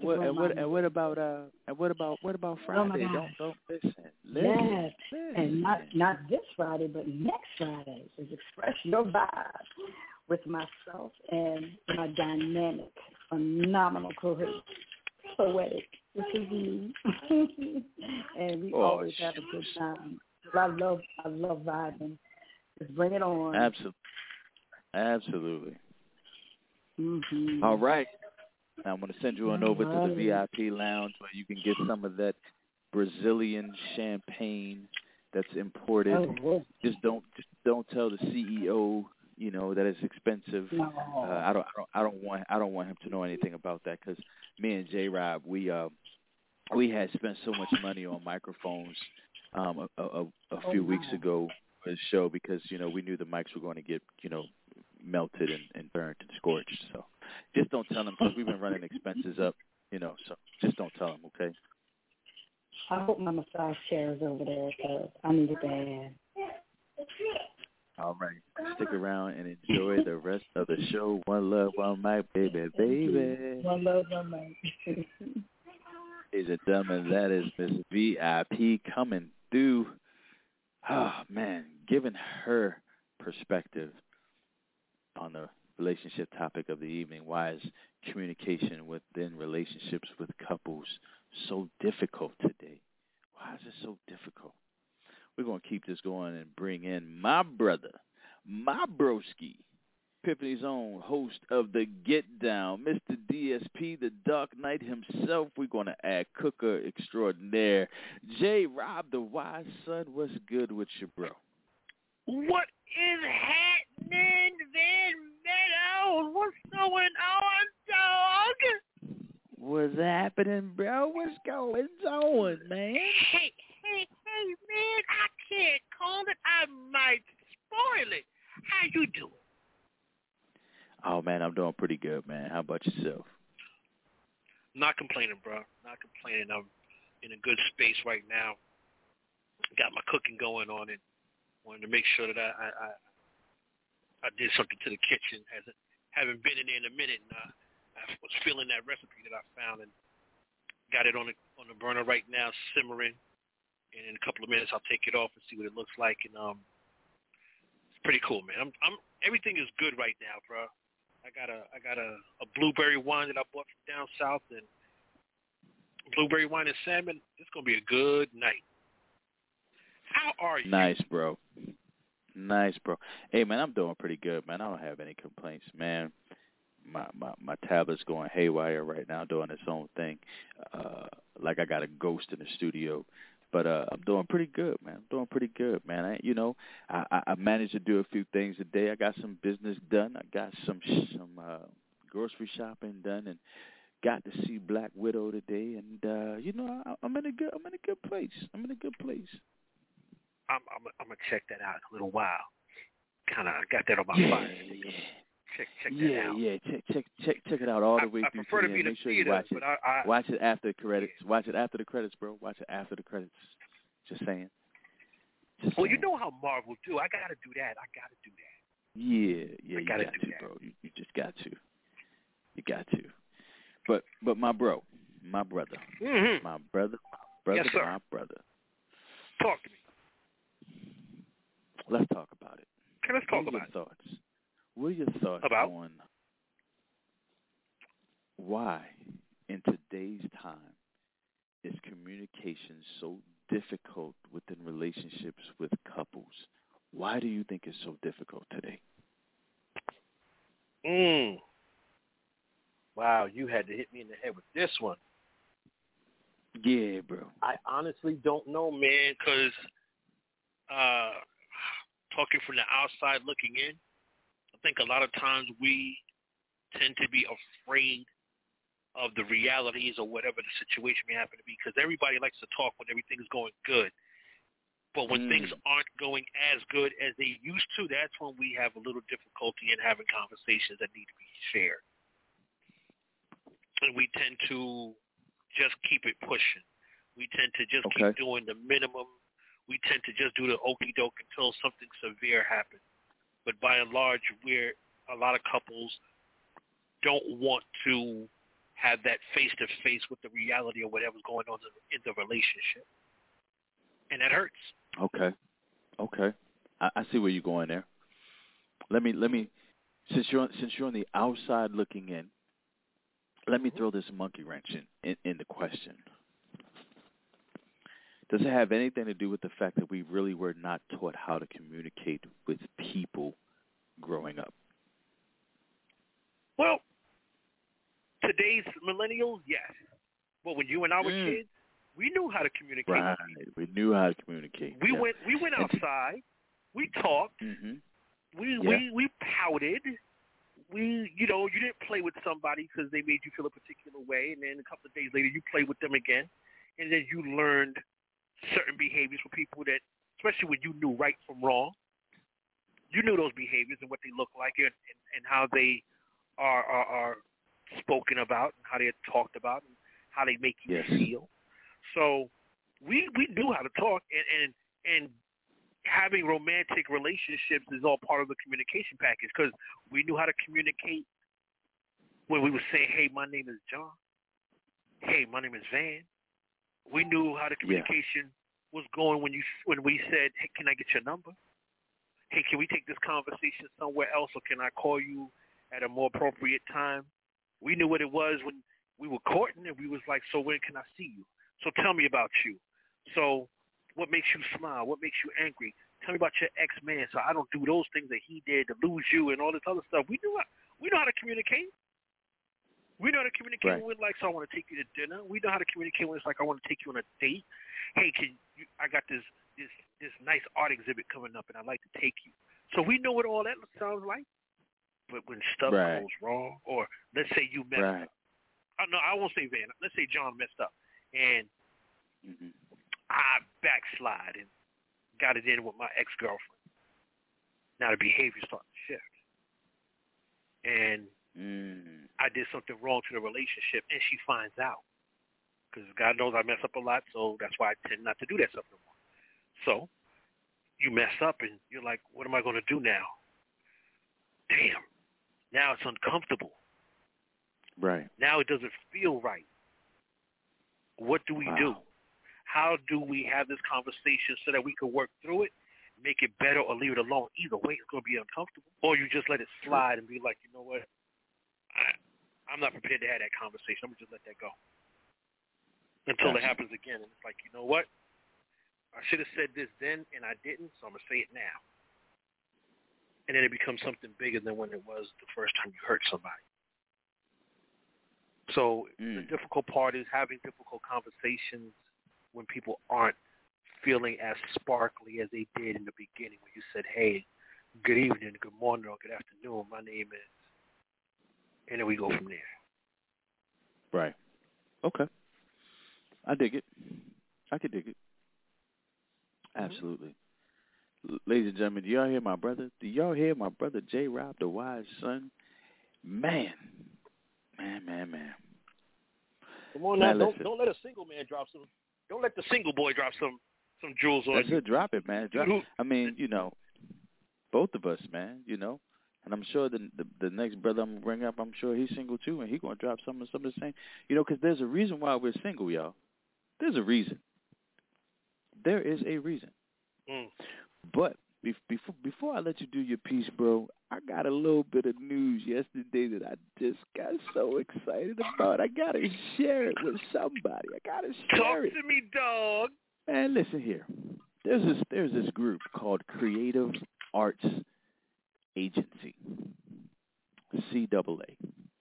Friday? Oh don't listen. Yes, and not this Friday, but next Friday is Express Your Vibe with myself and my dynamic, phenomenal co-host, Poetic, which is you. And we always have a good time. I love vibing. Just bring it on. Absolutely. Mm-hmm. All right. Now I'm going to send you on over to the VIP lounge where you can get some of that Brazilian champagne that's imported. Oh, just don't tell the CEO, you know, that it's expensive. No. I don't want him to know anything about that because me and J Rob we had spent so much money on microphones a few weeks ago for the show because, you know, we knew the mics were going to get, you know, melted and burnt and scorched. So just don't tell them because we've been running expenses up, you know, so just don't tell them, okay? I hope my massage chair is over there because I need it bad. All right. Stick around and enjoy the rest of the show. One love, one mic, baby, baby. One love, one mic. Ladies and gentlemen, that is Miss VIP coming through. Oh, man, giving her perspective on the relationship topic of the evening. Why is communication within relationships with couples so difficult today? Why is it so difficult? We're going to keep this going and bring in my brother, my broski, Epiphany's own host of the Get Down, Mr. DSP, the Dark Knight himself. We're going to add cooker extraordinaire, J. Rob, the wise son. What's good with you, bro? What is happening, Van Meadows? What's going on, dog? What's happening, bro? What's going on, man? Hey, man, I can't call it. I might spoil it. How you doing? Oh, man, I'm doing pretty good, man. How about yourself? Not complaining, bro. Not complaining. I'm in a good space right now. Got my cooking going on it. Wanted to make sure that I did something to the kitchen. Haven't been in there in a minute, and I was feeling that recipe that I found and got it on the burner right now, simmering. And in a couple of minutes, I'll take it off and see what it looks like. And it's pretty cool, man. Everything is good right now, bro. I got a blueberry wine that I bought from down south, and blueberry wine and salmon. It's gonna be a good night. How are you? Nice, bro. Nice, bro. Hey, man, I'm doing pretty good, man. I don't have any complaints, man. My tablet's going haywire right now, doing its own thing. Like I got a ghost in the studio. But I'm doing pretty good, man. I'm doing pretty good, man. I managed to do a few things today. I got some business done. I got some grocery shopping done, and got to see Black Widow today. And I'm in a good place. I'm in a good place. I'm gonna check that out in a little while. Kind of got that on my fire stick. Check that out. Yeah. Check it out all the way through. I prefer to be in the Make sure theater, you watch it. but Watch it after the credits. Watch it after the credits, bro. Watch it after the credits. Just saying. Well, you know how Marvel do. I gotta do that. Yeah, I you gotta got do to, that. bro. You just got to. You got to. But my brother, Mm-hmm. my brother, Yes, sir. my brother. Talk to me. Let's talk about it. Okay, let's talk about it. What are your thoughts About? on why, in today's time, is communication so difficult within relationships with couples? Why do you think it's so difficult today? Wow, you had to hit me in the head with this one. Yeah, bro. I honestly don't know, man, because talking from the outside looking in, I think a lot of times we tend to be afraid of the realities or whatever the situation may happen to be, because everybody likes to talk when everything's going good. But when things aren't going as good as they used to, that's when we have a little difficulty in having conversations that need to be shared. And we tend to just keep it pushing. We tend to just keep doing the minimum. We tend to just do the okie doke until something severe happens. But by and large, a lot of couples don't want to have that face-to-face with the reality of whatever's going on in the relationship. And that hurts. Okay. I see where you're going there. Let me since you're on the outside looking in, let me throw this monkey wrench in the question. Does it have anything to do with the fact that we really were not taught how to communicate with people growing up? Well, today's millennials, yes. But when you and I were kids, we knew how to communicate. Right. We knew how to communicate. We went outside. We talked. Mm-hmm. We pouted. You didn't play with somebody because they made you feel a particular way, and then a couple of days later you played with them again, and then you learned certain behaviors from people that, especially when you knew right from wrong, you knew those behaviors and what they look like and how they are spoken about and how they're talked about and how they make you feel. So we knew how to talk, and having romantic relationships is all part of the communication package because we knew how to communicate when we were saying, hey, my name is John. Hey, my name is Van. We knew how the communication was going when we said, hey, can I get your number? Hey, can we take this conversation somewhere else, or can I call you at a more appropriate time? We knew what it was when we were courting, and we was like, so when can I see you? So tell me about you. So what makes you smile? What makes you angry? Tell me about your ex-man so I don't do those things that he did to lose you and all this other stuff. We know how to communicate. We know how to communicate when like, so I want to take you to dinner. We know how to communicate when it's like, I want to take you on a date. Hey, I got this nice art exhibit coming up, and I'd like to take you. So we know what all that sounds like. But when stuff goes wrong, or let's say you messed up. No, I won't say Van. Let's say John messed up, and I backslide and got it in with my ex-girlfriend. Now the behavior starting to shift. And I did something wrong to the relationship, and she finds out. Because God knows I mess up a lot, so that's why I tend not to do that stuff no more. So you mess up, and you're like, what am I going to do now? Damn. Now it's uncomfortable. Right. Now it doesn't feel right. What do we do? How do we have this conversation so that we can work through it, make it better, or leave it alone? Either way, it's going to be uncomfortable. Or you just let it slide and be like, you know what? I'm not prepared to have that conversation. I'm going to just let that go. Until it happens again. And it's like, you know what? I should have said this then, and I didn't, so I'm going to say it now. And then it becomes something bigger than when it was the first time you hurt somebody. So the difficult part is having difficult conversations when people aren't feeling as sparkly as they did in the beginning when you said, hey, good evening, good morning, or good afternoon, my name is, and then we go from there. Right. Okay. I dig it. I could dig it. Absolutely. Ladies and gentlemen, do y'all hear my brother? Do y'all hear my brother J. Rob, the wise son? Man. Come on now, don't let a single man drop some. Don't let the single boy drop some jewels on That's you. it. Drop it, man. I mean, both of us, man. And I'm sure the next brother I'm gonna bring up, I'm sure he's single too, and he's gonna drop some of the same. Because there's a reason why we're single, y'all. There's a reason. There is a reason. But before I let you do your piece, bro, I got a little bit of news yesterday that I just got so excited about. I got to share it with somebody. I got to share it. Talk to me, dog. Man, listen here. There's this group called Creative Arts Agency, CAA,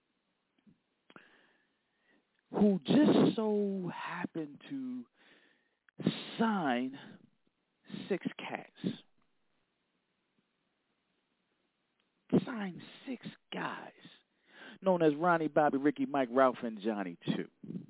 who just so happened to sign 6 cats. Signed 6 guys, known as Ronnie, Bobby, Ricky, Mike, Ralph, and Johnny 2.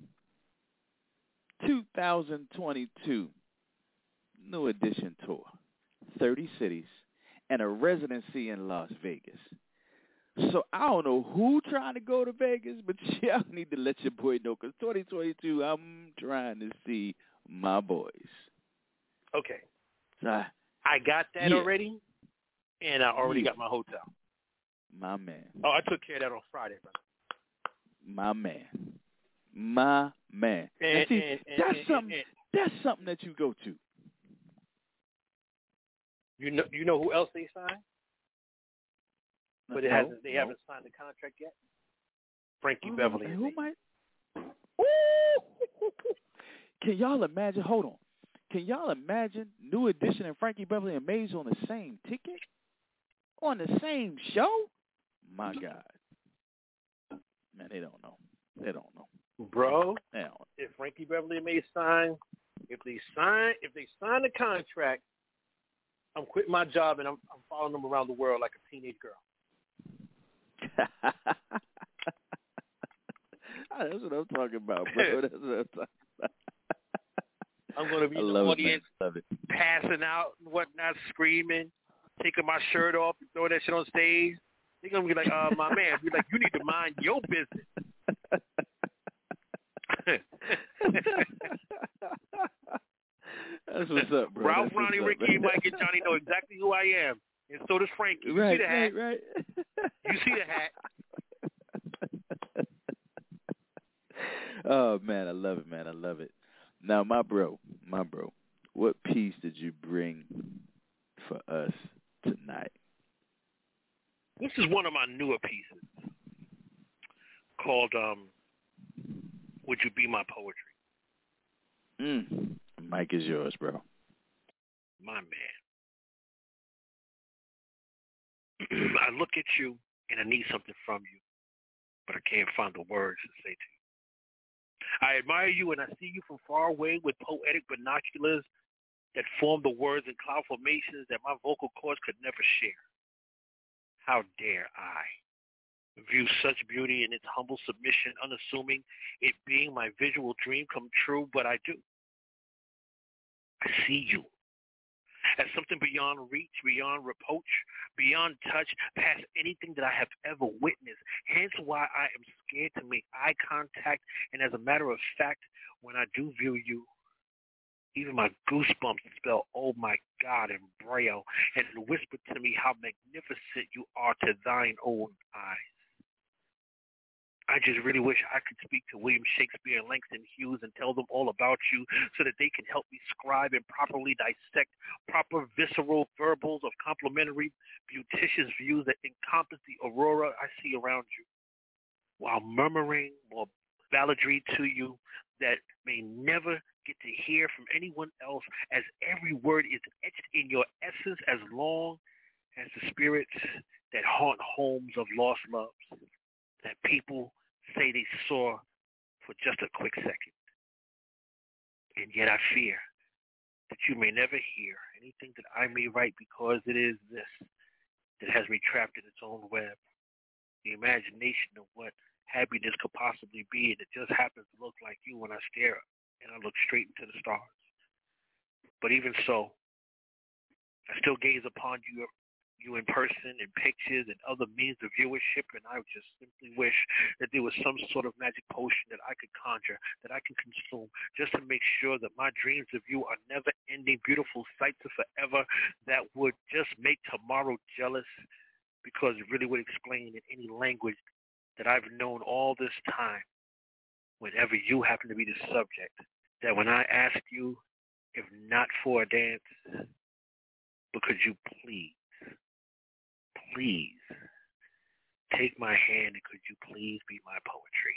2022 New Edition Tour, 30 cities, and a residency in Las Vegas. So I don't know who trying to go to Vegas, but y'all need to let your boy know, because 2022, I'm trying to see my boys. Okay. So I got that already, and I already got my hotel. My man. Oh, I took care of that on Friday, brother. My man. That's something that you go to. You know who else they signed? But they haven't signed the contract yet. Frankie Beverly. Who might? Ooh! Can y'all imagine? Hold on. Can y'all imagine New Edition and Frankie Beverly and Maze on the same ticket? On the same show? My God. Man, they don't know. Bro, if Frankie Beverly and Maze sign, if they sign the contract, I'm quitting my job and I'm following them around the world like a teenage girl. That's what I'm talking about, bro. That's what I'm talking about. I'm going to be in the audience, passing out and whatnot, screaming, taking my shirt off and throwing that shit on stage. They're going to be like, my man, be like, you need to mind your business. That's what's up, bro. Ralph, That's what's Ronnie, up, Ricky, man. and Mike, and Johnny know exactly who I am. And so does Frankie. You see the hat. Right. You see the hat. Oh, man, I love it, man. I love it. Now, my bro, what piece did you bring for us tonight? This is one of my newer pieces called Would You Be My Poetry? Mike is yours, bro. My man. I look at you and I need something from you, but I can't find the words to say to you. I admire you and I see you from far away with poetic binoculars that form the words and cloud formations that my vocal cords could never share. How dare I view such beauty in its humble submission, unassuming, it being my visual dream come true, but I do. I see you as something beyond reach, beyond reproach, beyond touch, past anything that I have ever witnessed. Hence why I am scared to make eye contact. And as a matter of fact, when I do view you, even my goosebumps spell, oh my God, in Braille, and whisper to me how magnificent you are to thine own eyes. I just really wish I could speak to William Shakespeare and Langston Hughes and tell them all about you so that they can help me scribe and properly dissect proper visceral verbals of complimentary, beauticious views that encompass the aurora I see around you, while murmuring more balladry to you that may never get to hear from anyone else, as every word is etched in your essence as long as the spirits that haunt homes of lost loves that people say they saw for just a quick second. And yet I fear that you may never hear anything that I may write, because it is this that has me trapped in its own web. The imagination of what happiness could possibly be, and it just happens to look like you when I stare and I look straight into the stars. But even so, I still gaze upon you in person, in pictures, and other means of viewership, and I just simply wish that there was some sort of magic potion that I could conjure, that I can consume, just to make sure that my dreams of you are never-ending, beautiful sights of forever that would just make tomorrow jealous, because it really would explain in any language that I've known all this time, whenever you happen to be the subject, that when I ask you, if not for a dance, but could you please take my hand, and could you please be my poetry?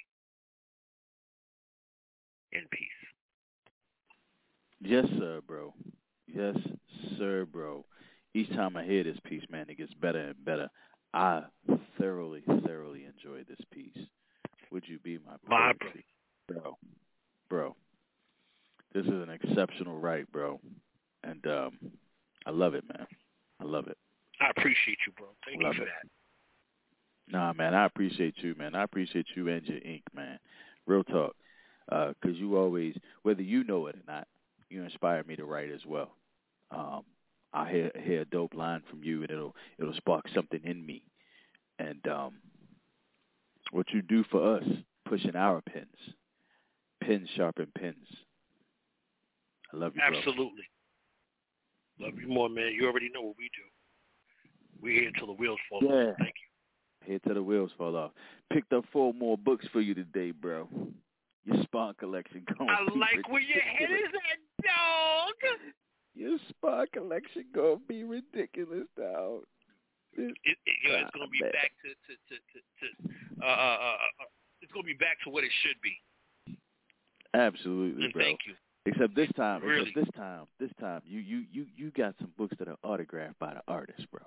In peace. Yes, sir, bro. Yes, sir, bro. Each time I hear this piece, man, it gets better and better. I thoroughly enjoy this piece. Would you be my poetry? Bro. This is an exceptional write, bro. And I love it, man. I love it. I appreciate you, bro. Thank you for that. Nah, man, I appreciate you, man. I appreciate you and your ink, man. Real talk. 'Cause you always, whether you know it or not, you inspire me to write as well. I hear a dope line from you, and it'll spark something in me. And what you do for us, pushing our pens sharpen pens. I love you, bro. Absolutely. Love you more, man. You already know what we do. We're here until the wheels fall off. Thank you. Here till the wheels fall off. Picked up 4 more books for you today, bro. Your Spawn collection going. I like where your head is at, dog. Your Spawn collection gonna be ridiculous, dog. It's gonna be back to it's gonna be back to what it should be. Absolutely, and bro. Thank you. Except this time, really? this time, you got some books that are autographed by the artist, bro.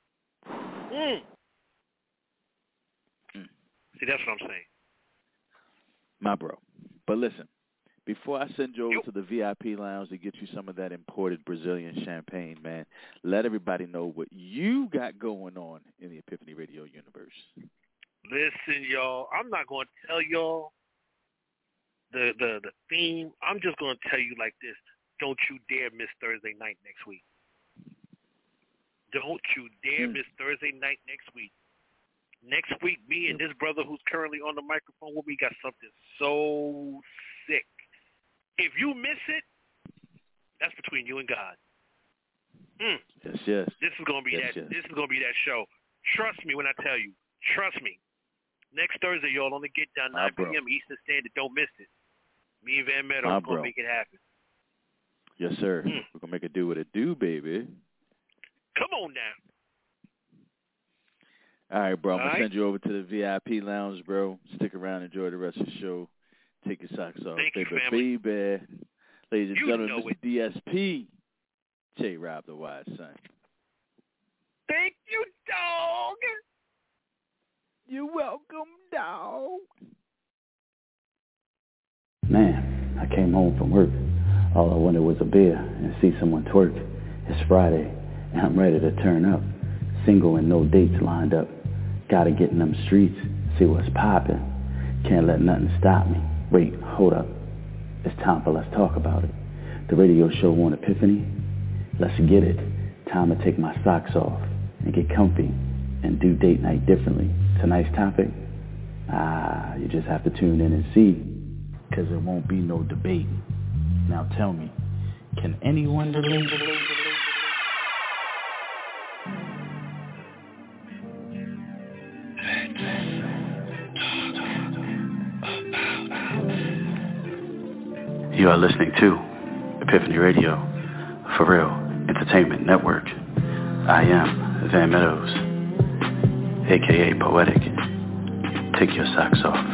See, that's what I'm saying. My bro. But listen, before I send you over to the VIP lounge to get you some of that imported Brazilian champagne, man, let everybody know what you got going on in the Epiphany Radio universe. Listen, y'all, I'm not going to tell y'all the theme. I'm just going to tell you like this. Don't you dare miss Thursday night next week. Don't you dare miss Thursday night next week. Next week, me and this brother who's currently on the microphone with me got something so sick. If you miss it, That's between you and God. Yes, yes. This is gonna be Yes, that. yes. This is gonna be that show. Trust me when I tell you. Trust me. Next Thursday, y'all only get down 9 p.m. Eastern Standard. Don't miss it. Me and Van Meadows gonna make it happen. Yes, sir. We're gonna make it do what it do, baby. Come on now. All right, bro. I'm All gonna send you over to the VIP lounge, bro. Stick around, enjoy the rest of the show. Take your socks off, Thank you, baby, family. baby. Ladies and You gentlemen, know Mr. it. DSP, J. Rob the Wise Son. Thank you, dog. You're welcome, dog. Man, I came home from work. All I wanted was a beer and see someone twerk. It's Friday, and I'm ready to turn up. Single and no dates lined up. Gotta get in them streets, see what's poppin'. Can't let nothing stop me. Wait, hold up. It's time for Let's Talk About It. The radio show on Epiphany. Let's get it. Time to take my socks off and get comfy and do date night differently. Tonight's topic? You just have to tune in and see, 'cause there won't be no debate. Now tell me, can anyone relate? You are listening to Epiphany Radio, for real entertainment network. I am Van Meadows, aka Poetic. Take your socks off.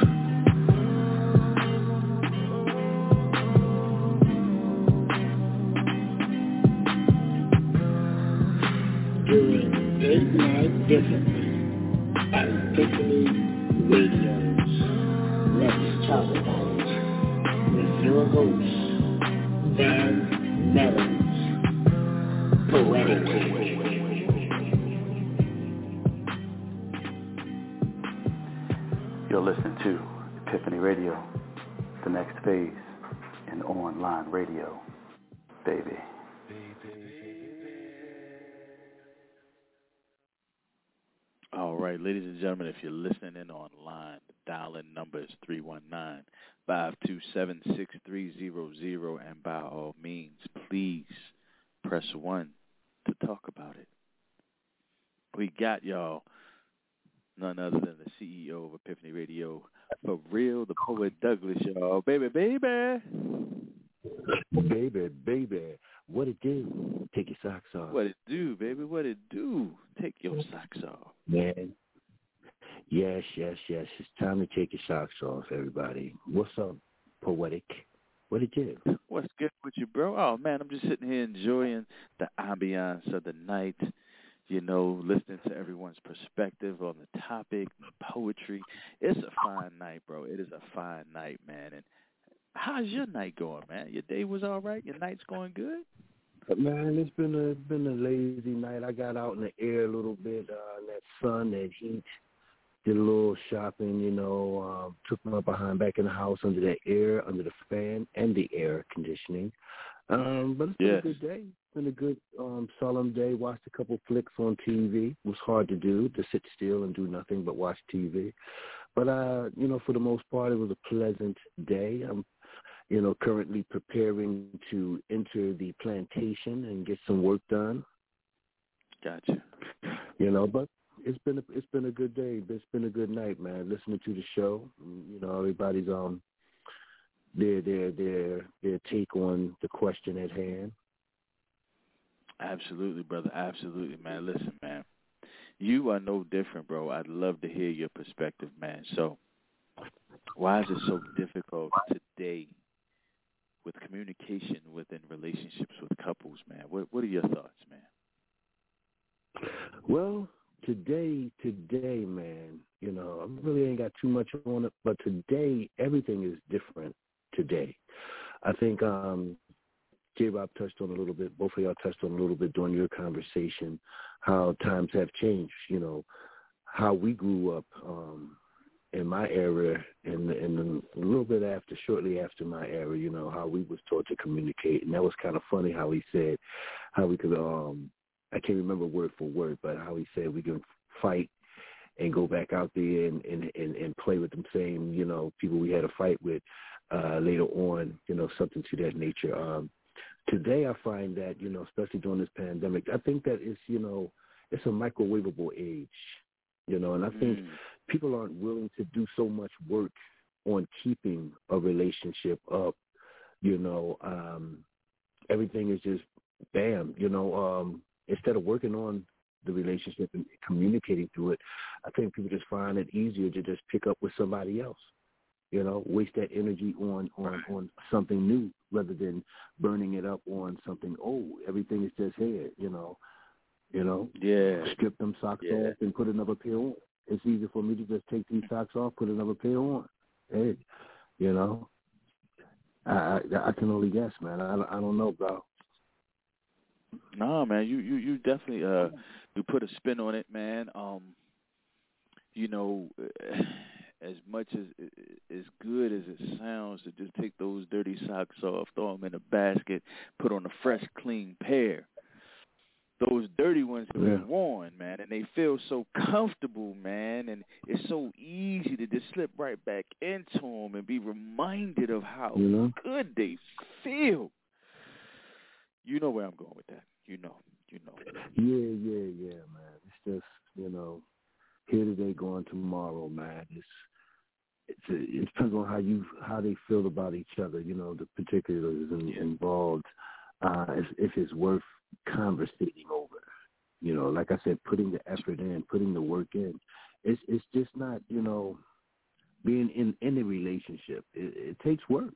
Doing date night differently at Epiphany Radio's Let's Talk About It with your host, Van Meadows, Poetic. You're listening to Epiphany Radio, the next phase in online radio, baby. All right, ladies and gentlemen, if you're listening in online, the dial-in number is 319-527-6300, and by all means, please press 1 to talk about it. We got y'all, none other than the CEO of Epiphany Radio, for real, the poet Douglas, y'all. Baby, baby. Baby, baby, what it do? Take your socks off. What it do, baby? What it do? Take your socks off. Man, yes. It's time to take your socks off, everybody. What's up, Poetic? What it do? What's good with you, bro? Oh, man, I'm just sitting here enjoying the ambiance of the night, you know, listening to everyone's perspective on the topic, the poetry. It's a fine night, bro. It is a fine night, man. And how's your night going, man? Your day was all right? Your night's going good? Man, it's been a lazy night. I got out in the air a little bit, that sun, that heat. Did a little shopping, you know, took my behind back in the house under the air, under the fan, and the air conditioning. But it's been a good day. It's been a good, solemn day. Watched a couple flicks on TV. It was hard to do, to sit still and do nothing but watch TV. But, you know, for the most part, it was a pleasant day. I'm, you know, currently preparing to enter the plantation and get some work done. Gotcha. You know, but it's been a good day. It's been a good night, man. Listening to the show, you know, everybody's their take on the question at hand. Absolutely, brother. Absolutely, man. Listen, man, you are no different, bro. I'd love to hear your perspective, man. So, why is it so difficult today with communication within relationships with couples, man? What are your thoughts, man? Well, today, man, you know, I really ain't got too much on it, but today, everything is different today. I think J-Rob touched on a little bit, both of y'all touched on a little bit during your conversation, how times have changed, you know, how we grew up in my era and a little bit after, shortly after my era, you know, how we was taught to communicate. And that was kind of funny how he said how we could, I can't remember word for word, but how he said we can fight and go back out there and play with them same, you know, people we had a fight with later on, you know, something to that nature. today I find that, especially during this pandemic, I think that it's a microwavable age, and I think people aren't willing to do so much work on keeping a relationship up. Everything is just bam, instead of working on the relationship and communicating through it, I think people just find it easier to just pick up with somebody else. Waste that energy on something new rather than burning it up on something old. Everything is just here, Yeah. Strip them socks off and put another pair on. It's easier for me to just take these socks off, put another pair on. Hey, I can only guess, man. I don't know, bro. No, man, you definitely you put a spin on it, man. As much as good as it sounds to just take those dirty socks off, throw them in a basket, put on a fresh, clean pair. Those dirty ones have been worn, man, and they feel so comfortable, man, and it's so easy to just slip right back into them and be reminded of how good they feel. You know where I'm going with that. You know. Yeah, man. It's just, here today, gone tomorrow, man. It depends on how they feel about each other, the particulars involved, if it's worth conversating over. Like I said, putting the effort in, putting the work in. It's just not, being in any relationship. It takes work.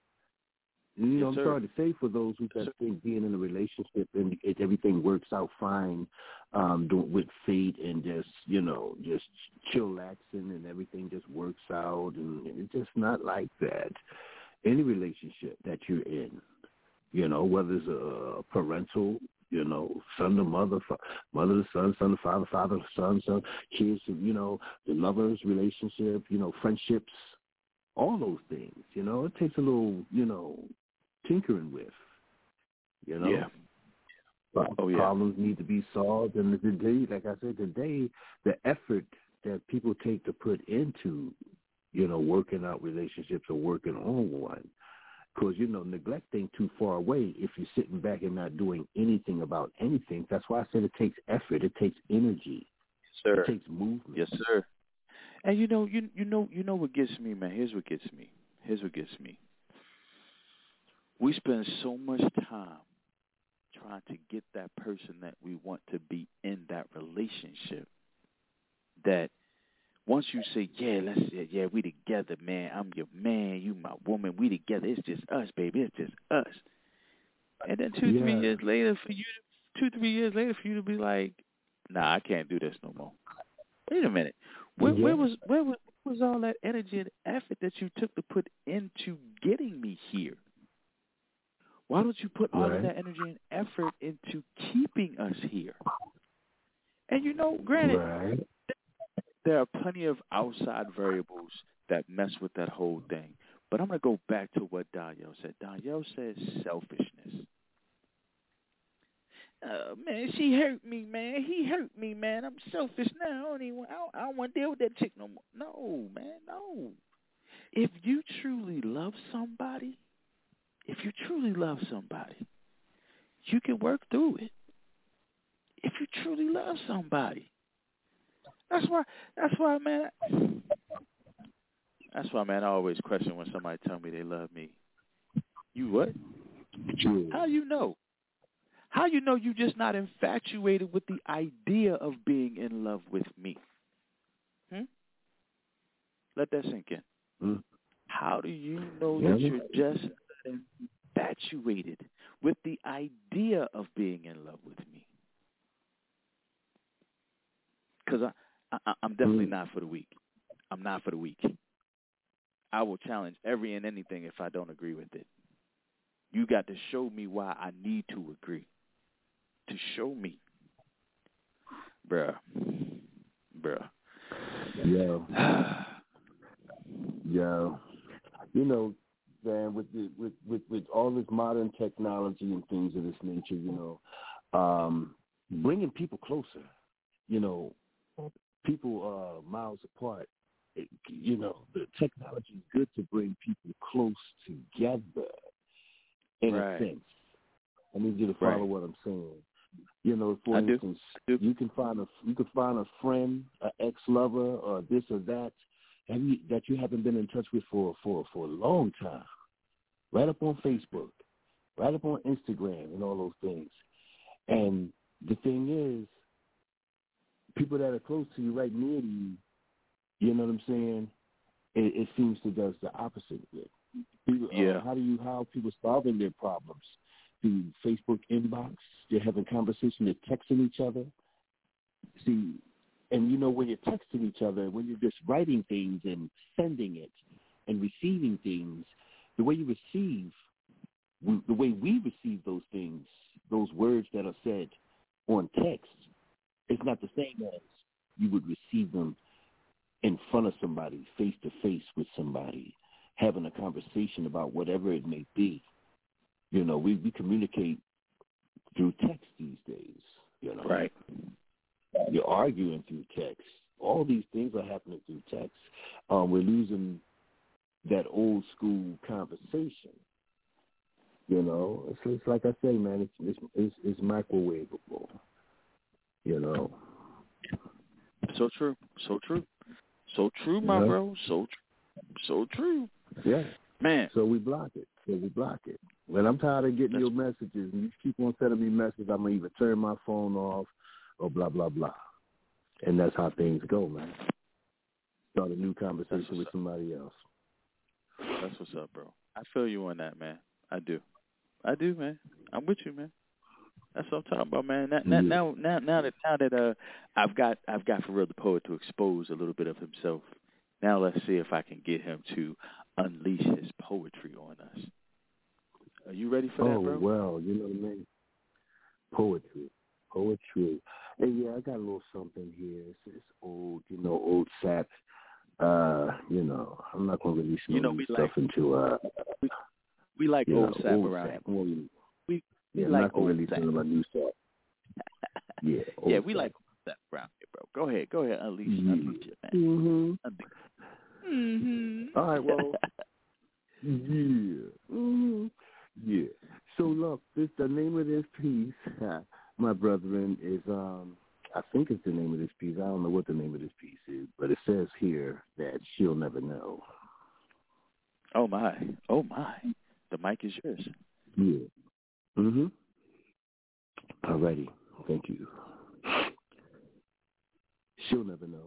I'm sorry to say for those who just think being in a relationship and everything works out fine, with fate and just chillaxing and everything just works out, and it's just not like that. Any relationship that you're in, whether it's a parental, son to mother, mother to son, son to father, father to son, kids, the lovers relationship, friendships, all those things, it takes a little, tinkering with, Yeah. Problems need to be solved, and today, like I said, the effort that people take to put into, working out relationships or working on one, because, neglect ain't too far away if you're sitting back and not doing anything about anything. That's why I said it takes effort, it takes energy, sir. It takes movement. Yes, sir. And you know what gets me, man. Here's what gets me. We spend so much time trying to get that person that we want to be in that relationship that once you say, we together, man. I'm your man, you my woman. We together. It's just us, baby. It's just us. And then 2-3 years later, for you to be like, nah, I can't do this no more. Wait a minute. Where was all that energy and effort that you took to put into getting me here? Why don't you put all of that energy and effort into keeping us here? And granted, there are plenty of outside variables that mess with that whole thing. But I'm going to go back to what Danielle said. Danielle said selfishness. Man, she hurt me, man. He hurt me, man. I'm selfish now. I don't want to deal with that chick no more. No, man, no. If you truly love somebody, you can work through it. If you truly love somebody. That's why, man, I always question when somebody tell me they love me. You what? How you know? How you know you just not infatuated with the idea of being in love with me? Let that sink in. How do you know that you're just infatuated with the idea of being in love with me? Because I'm definitely not for the weak. I'm not for the weak. I will challenge every and anything if I don't agree with it. You got to show me why I need to agree. To show me. Bruh. Yo. Man, with all this modern technology and things of this nature, bringing people closer, people miles apart. The technology is good to bring people close together in a sense. I need you to follow Right. what I'm saying. You know, for I do. instance, I do. you can find a friend, an ex-lover, or this or that that you haven't been in touch with for a long time. Right up on Facebook, right up on Instagram, and all those things. And the thing is, people that are close to you, right near to you, you know what I'm saying? It seems to does the opposite of it. People, Yeah. how are people solving their problems? Through Facebook inbox, they're having conversation, they're texting each other. See, and you know, when you're texting each other, when you're just writing things and sending it and receiving things, the way you receive, the way we receive those things, those words that are said on text, it's not the same as you would receive them in front of somebody, face to face with somebody, having a conversation about whatever it may be. You know, we communicate through text these days, you know. Right. You're arguing through text. All these things are happening through text. We're losing that old school conversation. You know, it's like I say, man, it's microwavable. You know. So true. So true. So true, my bro. So true. Yeah. Man. So we block it. When I'm tired of getting your messages and you keep on sending me messages, I'm going to either turn my phone off or blah, blah, blah. And that's how things go, man. Start a new conversation with somebody else. That's what's up, bro. I feel you on that, man. I do, man. I'm with you, man. That's what I'm talking about, man. Now that I've got for real the poet to expose a little bit of himself. Now let's see if I can get him to unleash his poetry on us. Are you ready for that, bro? Oh, well, you know what I mean? Poetry. Hey, yeah, I got a little something here. It's old, old sap. You know, I'm not going to release no new stuff into... we like old sap old around sap. here. We I'm like not going to old release sap. none of my new stuff. Yeah, yeah, we like old sap around here, bro. Go ahead, unleash it, man. Mm-hmm. Mm-hmm. All right, well... Yeah. Mm-hmm. Yeah. So look, the name of this piece, my brethren, is I think it's the name of this piece. I don't know what the name of this piece is, but it says here that she'll never know. Oh my. The mic is yours. Yeah. Mhm. Alrighty. Thank you. She'll never know.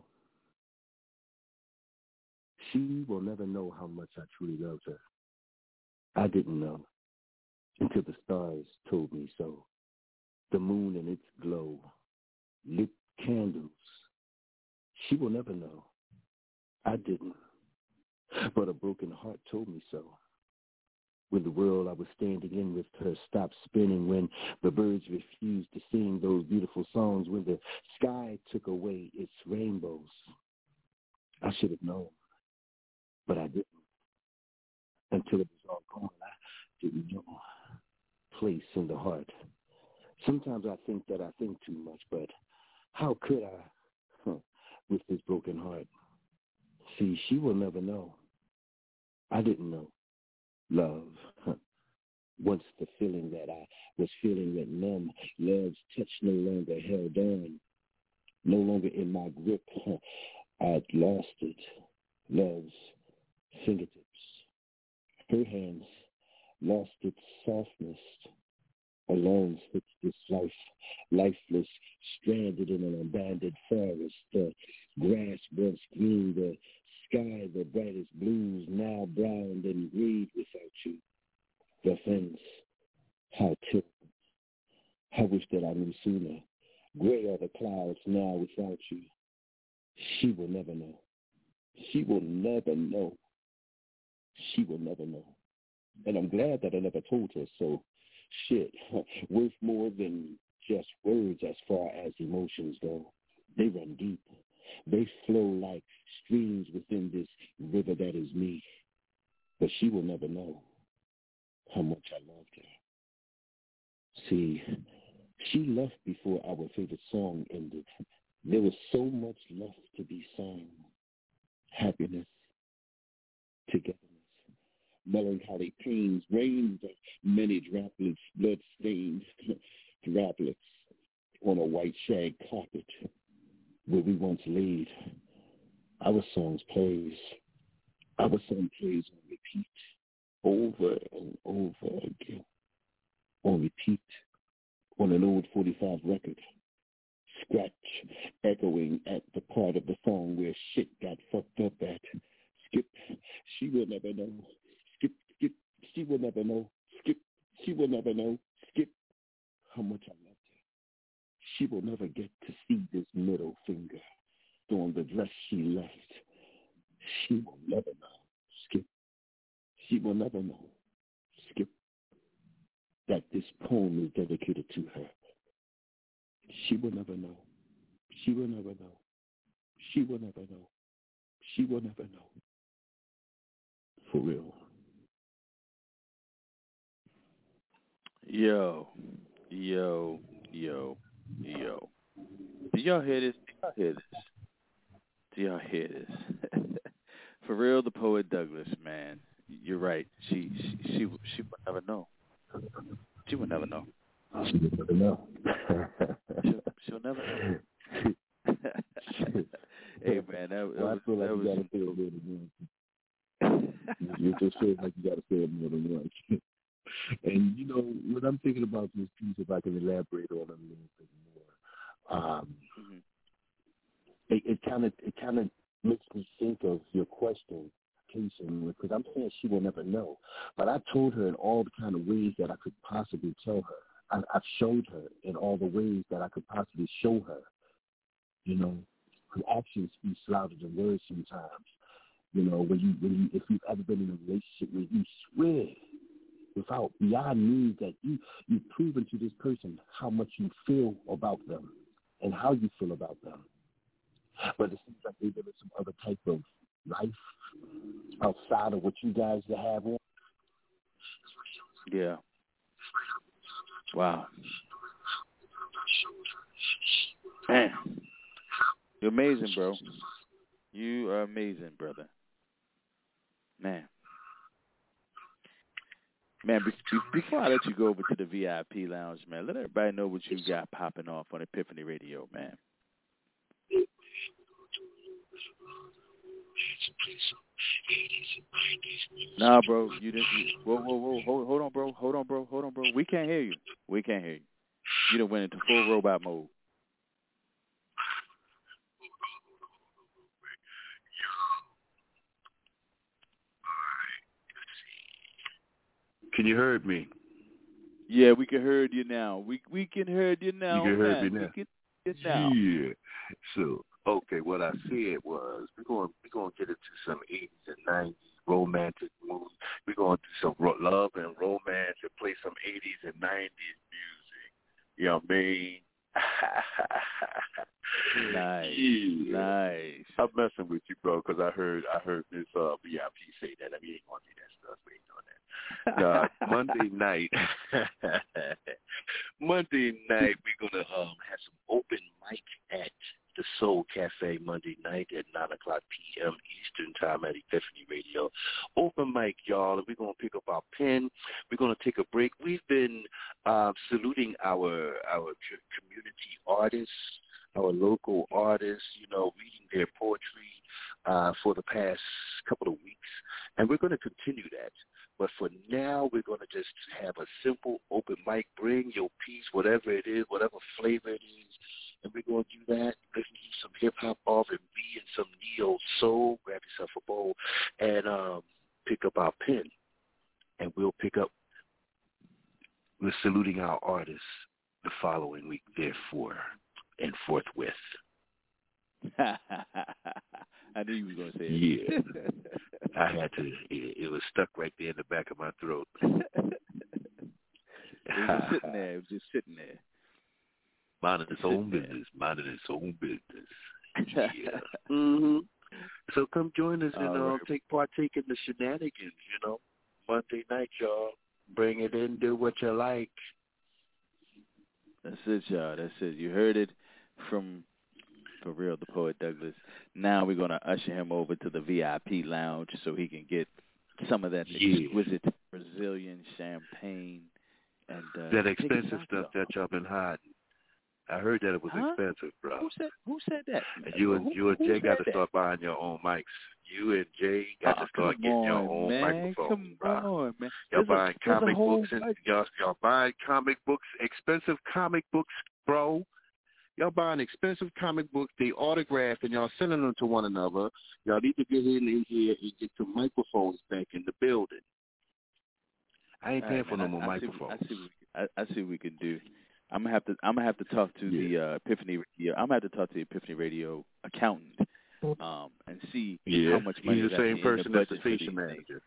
She will never know how much I truly loved her. I didn't know until the stars told me so. The moon and its glow, lit candles. She will never know. I didn't. But a broken heart told me so. When the world I was standing in with her stopped spinning, when the birds refused to sing those beautiful songs, when the sky took away its rainbows, I should have known. But I didn't. Until it was all gone, I didn't know. Place in the heart. Sometimes I think that I think too much, but how could I with this broken heart? See, she will never know. I didn't know. Love. Once the feeling that I was feeling went numb, love's touch no longer held on, no longer in my grip. I'd lost it. Love's fingertips. Her hands lost its softness. Alone sits this life, lifeless, stranded in an abandoned forest. The grass once green, the sky the brightest blues, now browned and grayed without you. The fence, how terrible. I wish that I knew sooner. Gray are the clouds now without you. She will never know. She will never know. She will never know. And I'm glad that I never told her so. Shit, worth more than just words as far as emotions go. They run deep. They flow like streams within this river that is me. But she will never know how much I loved her. See, she left before our favorite song ended. There was so much left to be sung. Happiness, togetherness, Melancholy pains, rains of many droplets, blood-stained droplets on a white shag carpet where we once laid. Our song plays on repeat, over and over again, on repeat, on an old 45 record. Scratch echoing at the part of the song where shit got fucked up at. Skip, she will never know. Skip, skip, she will never know. Skip, she will never know. Skip, how much I love her. She will never get to see this middle finger on the dress she left. She will never know. Skip, she will never know. Skip, that this poem is dedicated to her. She will never know. She will never know. She will never know. She will never know. For real. Yo. Do y'all hear this? Do y'all hear this? For real, the poet Douglas, man. You're right. She will never know. She will never know. She will never know. She'll never know. Hey, man, I feel like you got to say it more than once. You just feel like you got to say it more than once. And, you know, when I'm thinking about this piece, if I can elaborate on it a little bit more, it kind of makes me think of your question, because I'm saying she will never know. But I told her in all the kind of ways that I could possibly tell her. I've showed her in all the ways that I could possibly show her. You know, her actions speak louder than words sometimes. You know, if you've ever been in a relationship where you swear without beyond means that you've proven to this person how much you feel about them and how you feel about them. But it seems like they're living some other type of life outside of what you guys have on. Yeah. Wow. Man, you're amazing, bro. You are amazing, brother. Man, before I let you go over to the VIP lounge, man, let everybody know what you got popping off on Epiphany Radio, man. Nah, bro, you didn't. Whoa, hold on, bro. We can't hear you. You done went into full robot mode. Can you hear me? Yeah, we can hear you now. We can hear you now. You can hear me now. We can hear you now. Yeah. So, okay, what I said was we're going to get into some 80s and 90s romantic movies. We're going to do some love and romance and play some 80s and 90s music. You know what I mean? Nice. Yeah. Nice. I'm messing with you, bro, because I heard Miss VIP say that. I mean, ain't going to do that stuff. We ain't doing that. Monday night, we're going to have some open mic at the Soul Cafe Monday night at 9 o'clock p.m. Eastern Time at Epiphany Radio. Open mic, y'all, and we're going to pick up our pen. We're going to take a break. We've been saluting our community artists, our local artists, you know, reading their poetry for the past couple of weeks, and we're going to continue that. But for now, we're going to just have a simple open mic. Bring your piece, whatever it is, whatever flavor it is, and we're going to do that. Listen to some hip-hop, R&B, and some neo-soul. Grab yourself a bowl and pick up our pen. And we'll pick up, we're saluting our artists the following week, therefore, and forthwith. I knew you was going to say it. Yeah. I had to. It was stuck right there in the back of my throat. It was just sitting there. Minding its own business. Yeah. Mm-hmm. So come join us and partake in the shenanigans, you know. Monday night, y'all. Bring it in, do what you like. That's it, y'all. That's it. You heard it from For Real, the Poet Douglas. Now we're going to usher him over to the VIP lounge so he can get some of that exquisite Brazilian champagne. And that expensive stuff that y'all been hiding. I heard that it was expensive, bro. Who said that? And you and Jay got to start buying your own mics. You and Jay got to start getting your own microphones, bro. Man. Y'all buying comic books and y'all buying comic books, expensive comic books, bro. Y'all buying expensive comic books, they autographed, and y'all sending them to one another. Y'all need to get in here and get some microphones back in the building. I ain't paying for no more microphones. I see what we can do. I'm gonna have to talk to the Epiphany Radio. I'm gonna have to talk to the Epiphany Radio accountant and see how much money. He's the same person as the station manager.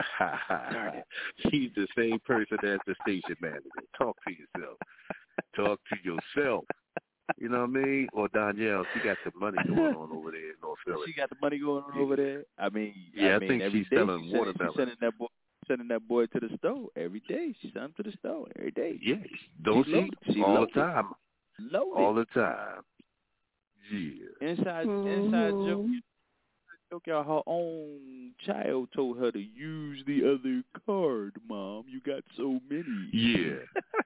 He's the same person as the station manager. Talk to yourself. Talk to yourself. You know what I mean? Or Danielle, she got the money going on over there in North Philly. She got the money going on over there. I mean, I think she's selling watermelon. Sending that boy to the store every day. She sent him to the store every day. Yeah, don't she? All the time. Loaded. All the time. Yeah. Inside joke, y'all, her own child told her to use the other card, Mom. You got so many. Yeah.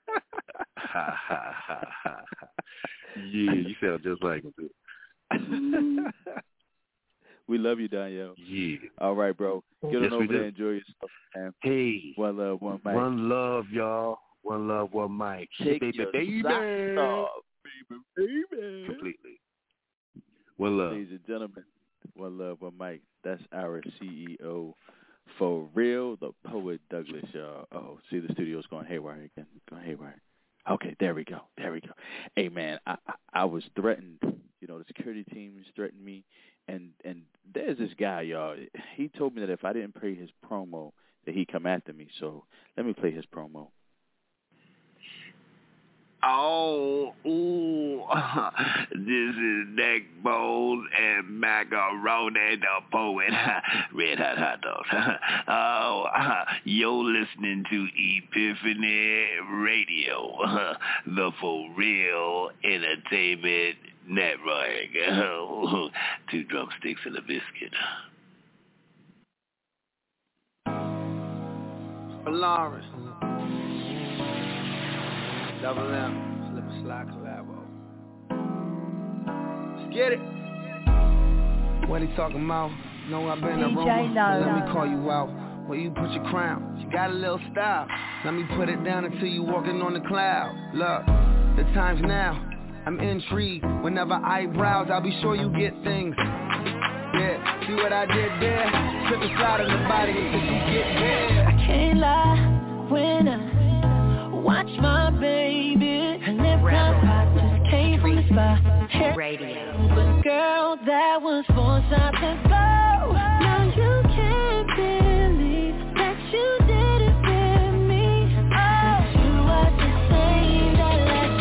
Yeah, you sound just like him. We love you, Danielle. Yeah. All right, bro. Get on over there and enjoy yourself, man. Hey. One love, one mic. One love, y'all. One love, one mic. Take baby, your baby. socks off, baby. Completely. One love. Ladies and gentlemen, one love, one mic. That's our CEO for real, the poet Douglas, y'all. Oh, see, the studio's going haywire again. Going haywire. Okay, there we go. Hey, man, I was threatened. You know, the security teams threatened me. And there's this guy, y'all. He told me that if I didn't play his promo, that he'd come after me. So let me play his promo. Oh, ooh, this is Neckbone and Macaroni, the poet, Red Hot Dogs. Oh, you're listening to Epiphany Radio, the For Real Entertainment Network. 2 drumsticks and a biscuit. Lawrence. Double M, Slip and Slide collabo. Let's get it. What he talking about? Know I've been a rumor. Let me call you out. Where you put your crown? You got a little style. Let me put it down until you walking on the cloud. Look, the time's now. I'm intrigued. Whenever I browse, I'll be sure you get things. Yeah, see what I did there? Slip and slide in the body until you get there. I can't lie when I watch my baby. Her lip gloss just came from the spa. Hair radio. But girl, that was for something slow. Now you can't believe that you did it with me. Oh, you were the same that last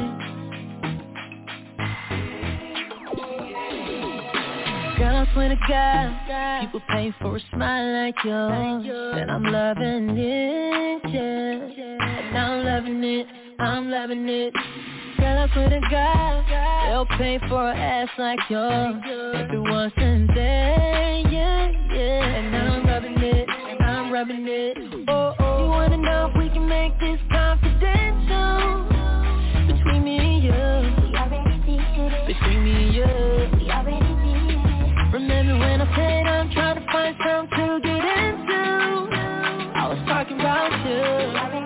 night. Girl, I swear to God, people pay for a smile like yours. And I'm loving it, yeah. And I'm loving it. Girl, I swear to God, they'll pay for an ass like yours if it wasn't there, yeah. And I'm rubbing it. Oh, you wanna know if we can make this confidential? Between me and you, we already did. Between me and you, we already did. Remember when I said I'm trying to find something to get into? I was talking about you.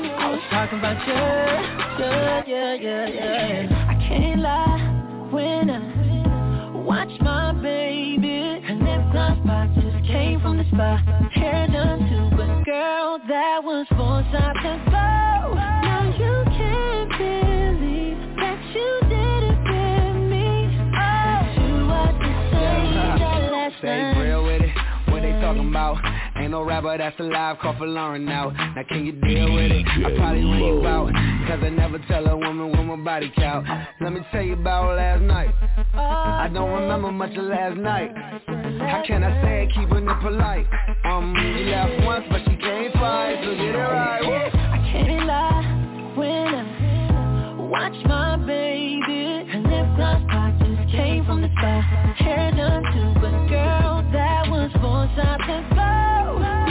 Yeah. I can't lie when I watch my baby. Her lip gloss box just came from the spa. Hair done too, but girl, that was for something slow. Now you can't believe that you did it with me. Oh, you was the same that last night. Stay real with it. What they talking about? Ain't no rapper that's alive, call for Lauren now. Now can you deal with it? I probably ring you out, cause I never tell a woman with my body count. Let me tell you about last night. I don't remember much of last night. How can I say it, keeping it polite? You left once, but she came twice, so get it right. I can't lie when I watch my baby. Her lip gloss box just came from the spa. Hair done too, but girl, that was for something slow.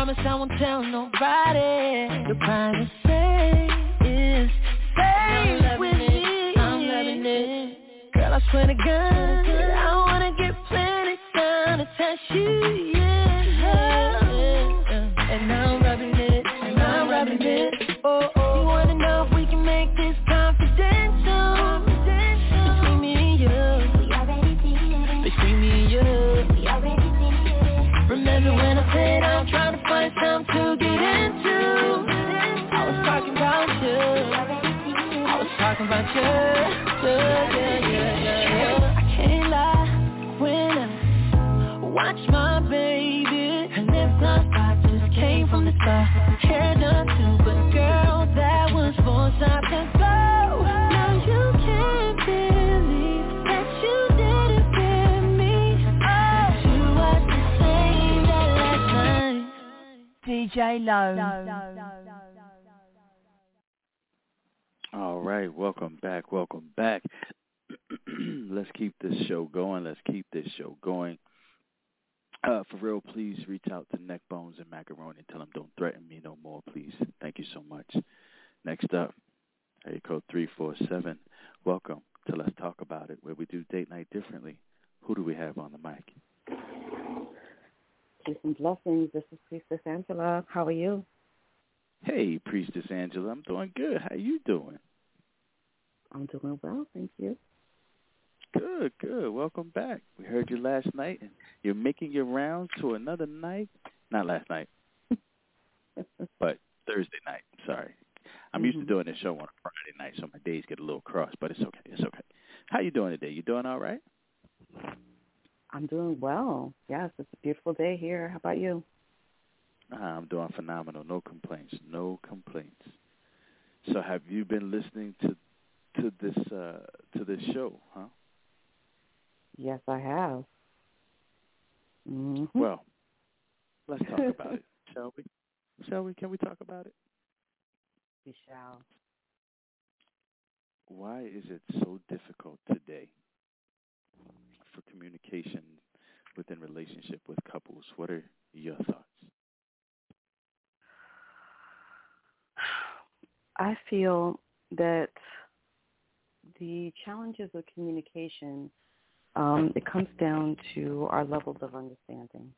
promise I won't tell nobody. The privacy is safe with me. I'm loving it. Girl, I swear to God, I wanna get plenty time to touch you, yeah. And I'm rubbing it, and I'm rubbing it. Oh, you wanna know if we can make this confidential? Between me and you, we already did it. Between me and you, we already did it. Remember when I said I'm trying to find something to get into? I was talking about you. I was talking about you. Yeah. I can't lie when I watch my baby. Her lip gloss pop just came from the top. Hair done too, but girl, that was 4 seconds ago. Now you can't believe that you did it with me. Oh, you was the same that last night. DJ Low. All right, welcome back. Let's keep this show going. For real, please reach out to Neckbones and Macaroni and tell them don't threaten me no more, please. Thank you so much. Next up, area code 347. Welcome to Let's Talk About It, where we do date night differently. Who do we have on the mic? Peace and blessings. This is Priestess Angela. How are you? Hey, Priestess Angela. I'm doing good. How you doing? I'm doing well, thank you. Good. Welcome back. We heard you last night, and you're making your rounds to another night. Not last night, but Thursday night. Sorry. I'm used to doing this show on a Friday night, so my days get a little crossed, but it's okay. How you doing today? You doing all right? I'm doing well. Yes, it's a beautiful day here. How about you? I'm doing phenomenal. No complaints. So have you been listening to this show, huh? Yes, I have. Mm-hmm. Well, let's talk about it, shall we? Can we talk about it? We shall. Why is it so difficult today for communication within relationship with couples? What are your thoughts? I feel that the challenges of communication, it comes down to our levels of understanding.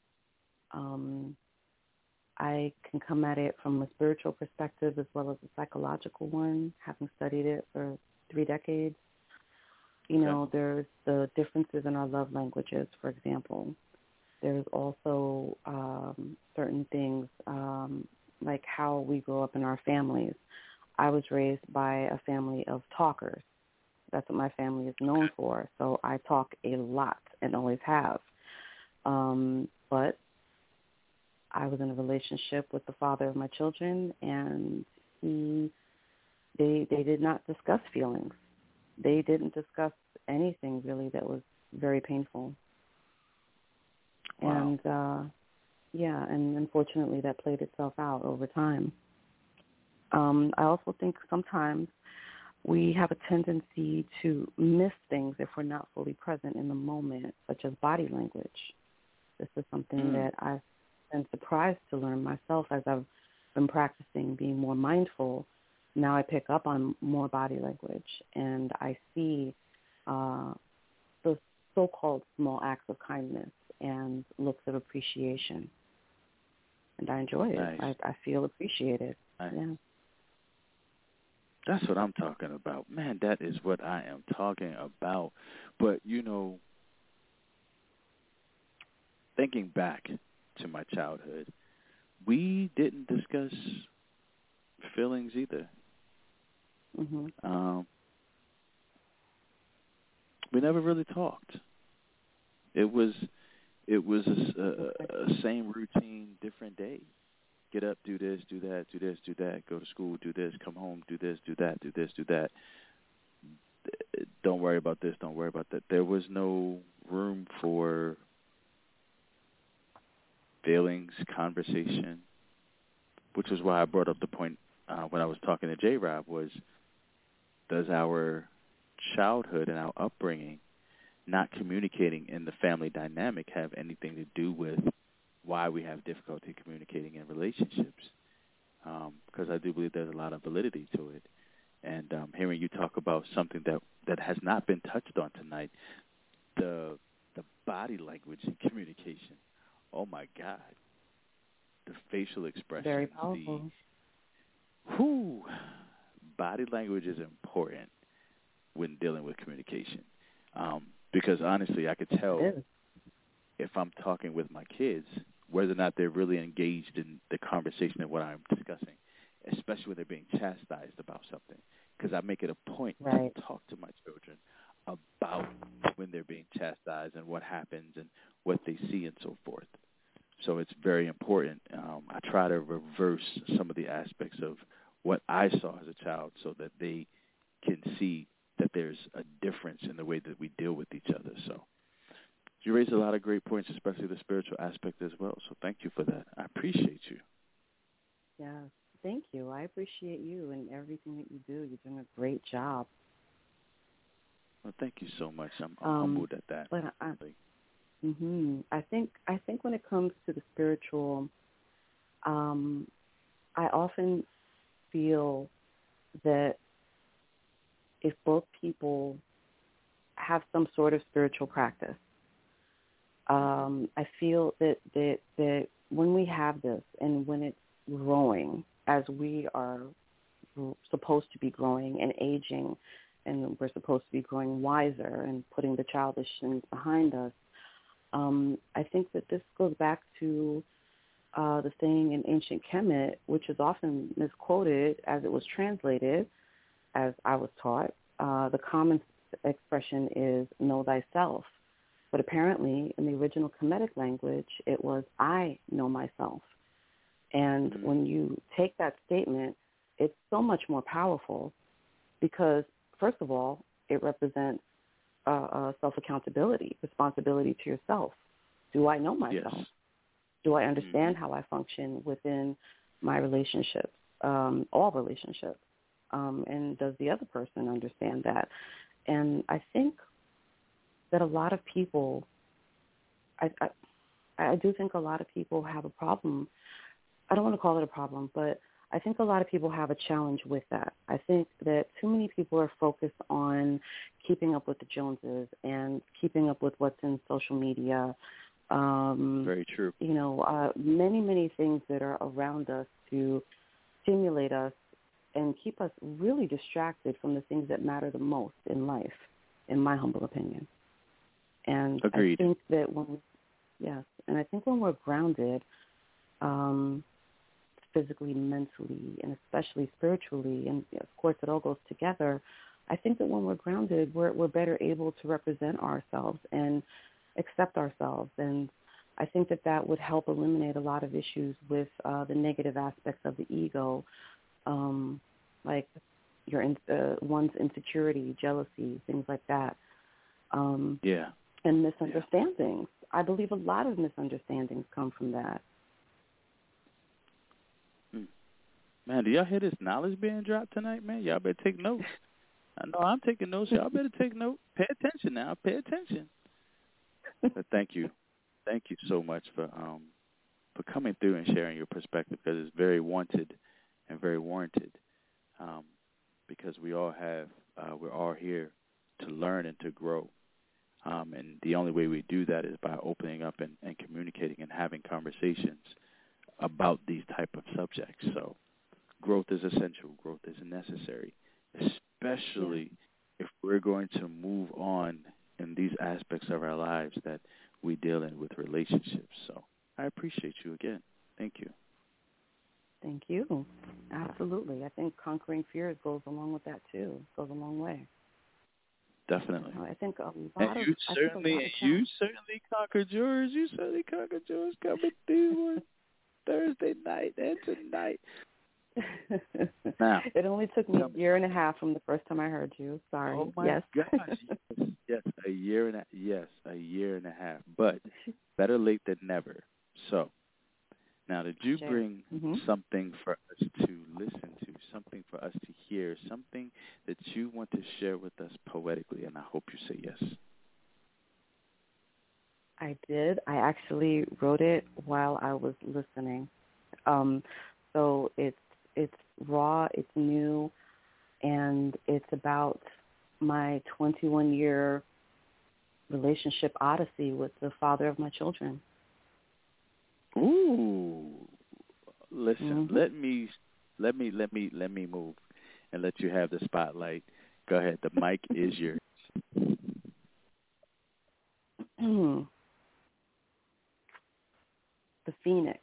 I can come at it from a spiritual perspective as well as a psychological one, having studied it for 3 decades. You know, there's the differences in our love languages, for example. There's also certain things like how we grow up in our families. I was raised by a family of talkers. That's what my family is known for. So I talk a lot and always have. But I was in a relationship with the father of my children, and they did not discuss feelings. They didn't discuss anything really that was very painful. Wow. And unfortunately that played itself out over time. I also think sometimes we have a tendency to miss things if we're not fully present in the moment, such as body language. This is something that I've been surprised to learn myself as I've been practicing being more mindful. Now I pick up on more body language, and I see the so-called small acts of kindness and looks of appreciation. And I enjoy it. Nice. I feel appreciated. Nice. Yeah. That's what I'm talking about. Man, that is what I am talking about. But, you know, thinking back to my childhood, we didn't discuss feelings either. Mm-hmm. We never really talked. It was a same routine, different day. Get up, do this, do that, do this, do that. Go to school, do this. Come home, do this, do that, do this, do that. Don't worry about this. Don't worry about that. There was no room for feelings, conversation, which was why I brought up the point when I was talking to J-Rob was, does our childhood and our upbringing not communicating in the family dynamic have anything to do with why we have difficulty communicating in relationships, because I do believe there's a lot of validity to it. And hearing you talk about something that has not been touched on tonight, the body language in communication. Oh, my God. The facial expression. Very powerful. Body language is important when dealing with communication. Because, honestly, I could tell if I'm talking with my kids whether or not they're really engaged in the conversation of what I'm discussing, especially when they're being chastised about something. Because I make it a point to talk to my children about when they're being chastised and what happens and what they see and so forth. So it's very important. I try to reverse some of the aspects of what I saw as a child so that they can see that there's a difference in the way that we deal with each other. So you raised a lot of great points, especially the spiritual aspect as well. So thank you for that. I appreciate you. Yeah, thank you. I appreciate you and everything that you do. You're doing a great job. Well, thank you so much. I'm humbled at that. But I think when it comes to the spiritual, I often feel that if both people have some sort of spiritual practice, I feel that when we have this and when it's growing, as we are supposed to be growing and aging, and we're supposed to be growing wiser and putting the childish things behind us, I think that this goes back to the saying in ancient Kemet, which is often misquoted as it was translated, as I was taught. The common expression is know thyself. But apparently in the original Kemetic language, it was I know myself. And when you take that statement, it's so much more powerful because, first of all, it represents self-accountability, responsibility to yourself. Do I know myself? Yes. Do I understand how I function within my relationships, all relationships? And does the other person understand that? And I think that a lot of people, I do think a lot of people have a problem. I don't want to call it a problem, but I think a lot of people have a challenge with that. I think that too many people are focused on keeping up with the Joneses and keeping up with what's in social media. Very true. Many, many things that are around us to stimulate us and keep us really distracted from the things that matter the most in life, in my humble opinion. And Agreed. I think that when we're grounded, physically, mentally, and especially spiritually, and of course it all goes together, I think that when we're grounded, we're better able to represent ourselves and accept ourselves. And I think that would help eliminate a lot of issues with the negative aspects of the ego, like one's insecurity, jealousy, things like that. And misunderstandings. I believe a lot of misunderstandings come from that. Man, do y'all hear this knowledge being dropped tonight, man? Y'all better take notes. I know I'm taking notes. Y'all better take notes. Pay attention now. Pay attention. But thank you. Thank you so much for coming through and sharing your perspective, because it's very wanted and very warranted, because we're all here to learn and to grow. And the only way we do that is by opening up and communicating and having conversations about these type of subjects. So growth is essential. Growth is necessary, especially if we're going to move on in these aspects of our lives that we deal in with relationships. So I appreciate you again. Thank you. Thank you. Absolutely. I think conquering fears goes along with that, too. It goes a long way. Definitely. I think you certainly conquered yours. You certainly conquered yours coming through on Thursday night and tonight. Now, it only took me a year and a half from the first time I heard you. Sorry. Oh my gosh. Yes, a year and a half. But better late than never. So now, did you bring something for us to listen to, something for us to hear, something that you want to share with us poetically? And I hope you say yes. I did. I actually wrote it while I was listening. So it's raw, it's new, and it's about my 21-year relationship odyssey with the father of my children. Ooh. Listen, let me move and let you have the spotlight. Go ahead. The mic is yours. The Phoenix.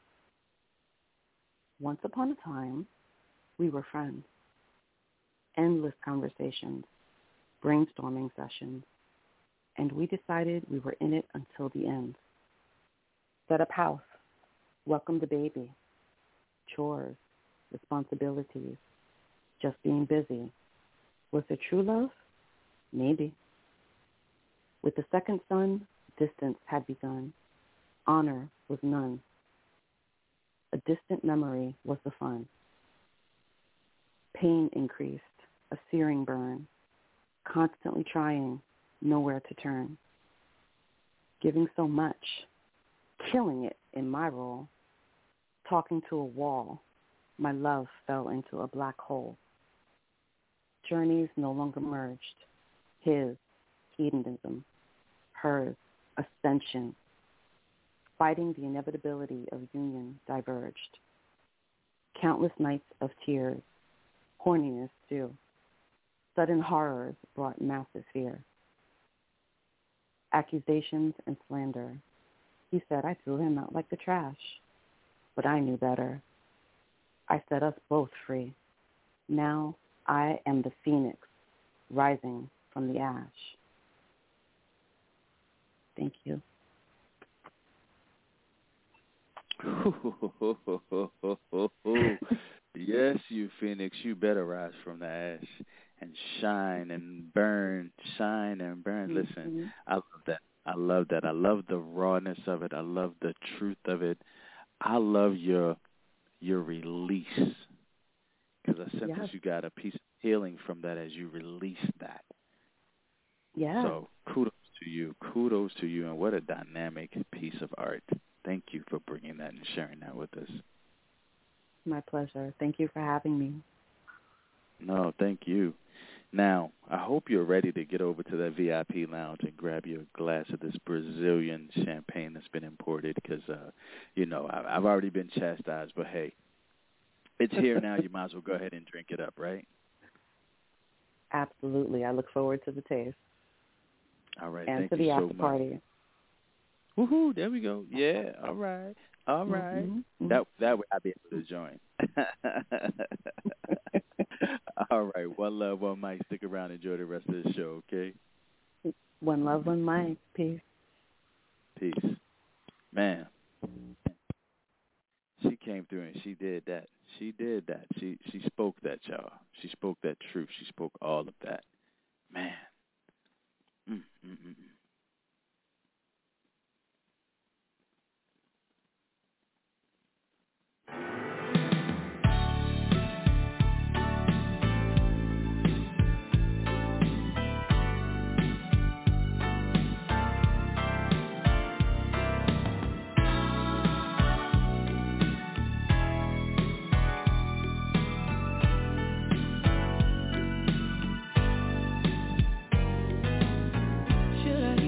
Once upon a time, we were friends. Endless conversations, brainstorming sessions, and we decided we were in it until the end. Set up house, welcome the baby, chores, responsibilities, just being busy. Was it true love? Maybe. With the second son, distance had begun. Honor was none. A distant memory was the fun. Pain increased, a searing burn, constantly trying, nowhere to turn. Giving so much, killing it in my role, talking to a wall, my love fell into a black hole. Journeys no longer merged, his, hedonism, hers, ascension. Fighting the inevitability of union diverged. Countless nights of tears, horniness too. Sudden horrors brought massive fear. Accusations and slander. He said I threw him out like the trash. But I knew better. I set us both free. Now I am the phoenix rising from the ash. Thank you. Yes, you Phoenix, you better rise from the ash and shine and burn, shine and burn. Listen, I love that. I love that. I love the rawness of it. I love the truth of it. I love your release, because I sense that you got a piece of healing from that as you release that. Yeah. So kudos to you. Kudos to you, and what a dynamic piece of art. Thank you for bringing that and sharing that with us. My pleasure. Thank you for having me. No, thank you. Now, I hope you're ready to get over to that VIP lounge and grab your glass of this Brazilian champagne that's been imported because, I've already been chastised, but hey, it's here now. You might as well go ahead and drink it up, right? Absolutely. I look forward to the taste. All right. And thank to you the so after much. party. Woohoo! There we go. Yeah. All right. All right. Mm-hmm. That way I'll be able to join. All right. One love, one mic. Stick around. Enjoy the rest of the show, okay? One love, one mic. Peace. Peace. Man. She came through and she did that. She did that. She spoke that, y'all. She spoke that truth. She spoke all of that. Man. Should I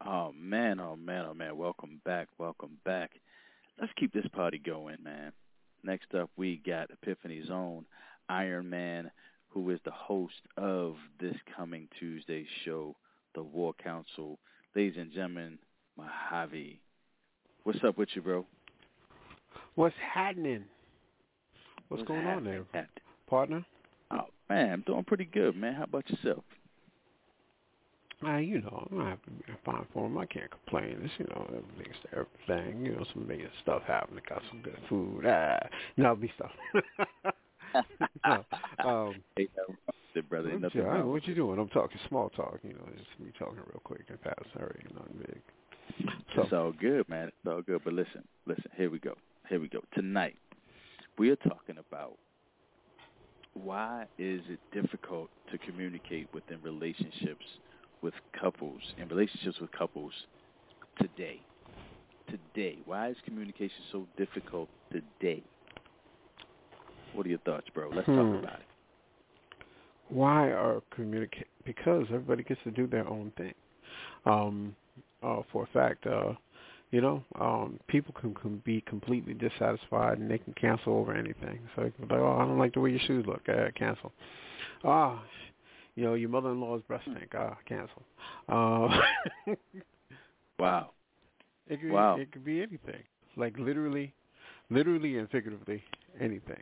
Oh man. Welcome back. Let's keep this party going, man. Next up, we got Epiphany's own Iron Man, who is the host of this coming Tuesday's show, The War Council. Ladies and gentlemen, Mojave. What's up with you, bro? What's happening? What's going on there, partner? Oh, man, I'm doing pretty good, man. How about yourself? You know, I'm happy to be in fine form. I can't complain. It's, you know, everything's everything. You know, some big stuff happening. Got some good food. No, be stuff. Hey, brother, nothing wrong. What you doing? I'm talking small talk. You know, just me talking real quick and pass. Hurry, nothing big. It's all good, man. It's all good. But listen. Here we go. Tonight, we are talking about why is it difficult to communicate within relationships with couples today. Why is communication so difficult today? What are your thoughts, bro? Let's talk about it. Why are because everybody gets to do their own thing. For a fact, people can be completely dissatisfied and they can cancel over anything. So they can be like, oh, I don't like the way your shoes look. Cancel. Your mother-in-law's breast stink. Cancel. Wow. It could be anything. Like literally and figuratively anything.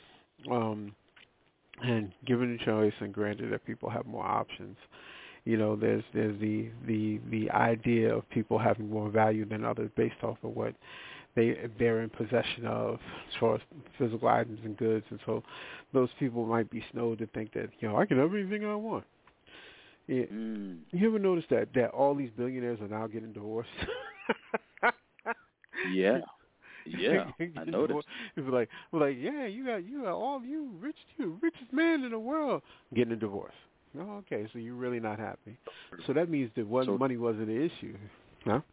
And given a choice and granted that people have more options, you know, there's the idea of people having more value than others based off of what they're in possession of as far as physical items and goods, and so those people might be snowed to think that, you know, I can have anything I want. You ever notice that all these billionaires are now getting divorced? Yeah, I noticed. It's like, yeah, you got all you richest man in the world getting a divorce. Oh, okay, so you're really not happy. So that means that money wasn't an issue, huh?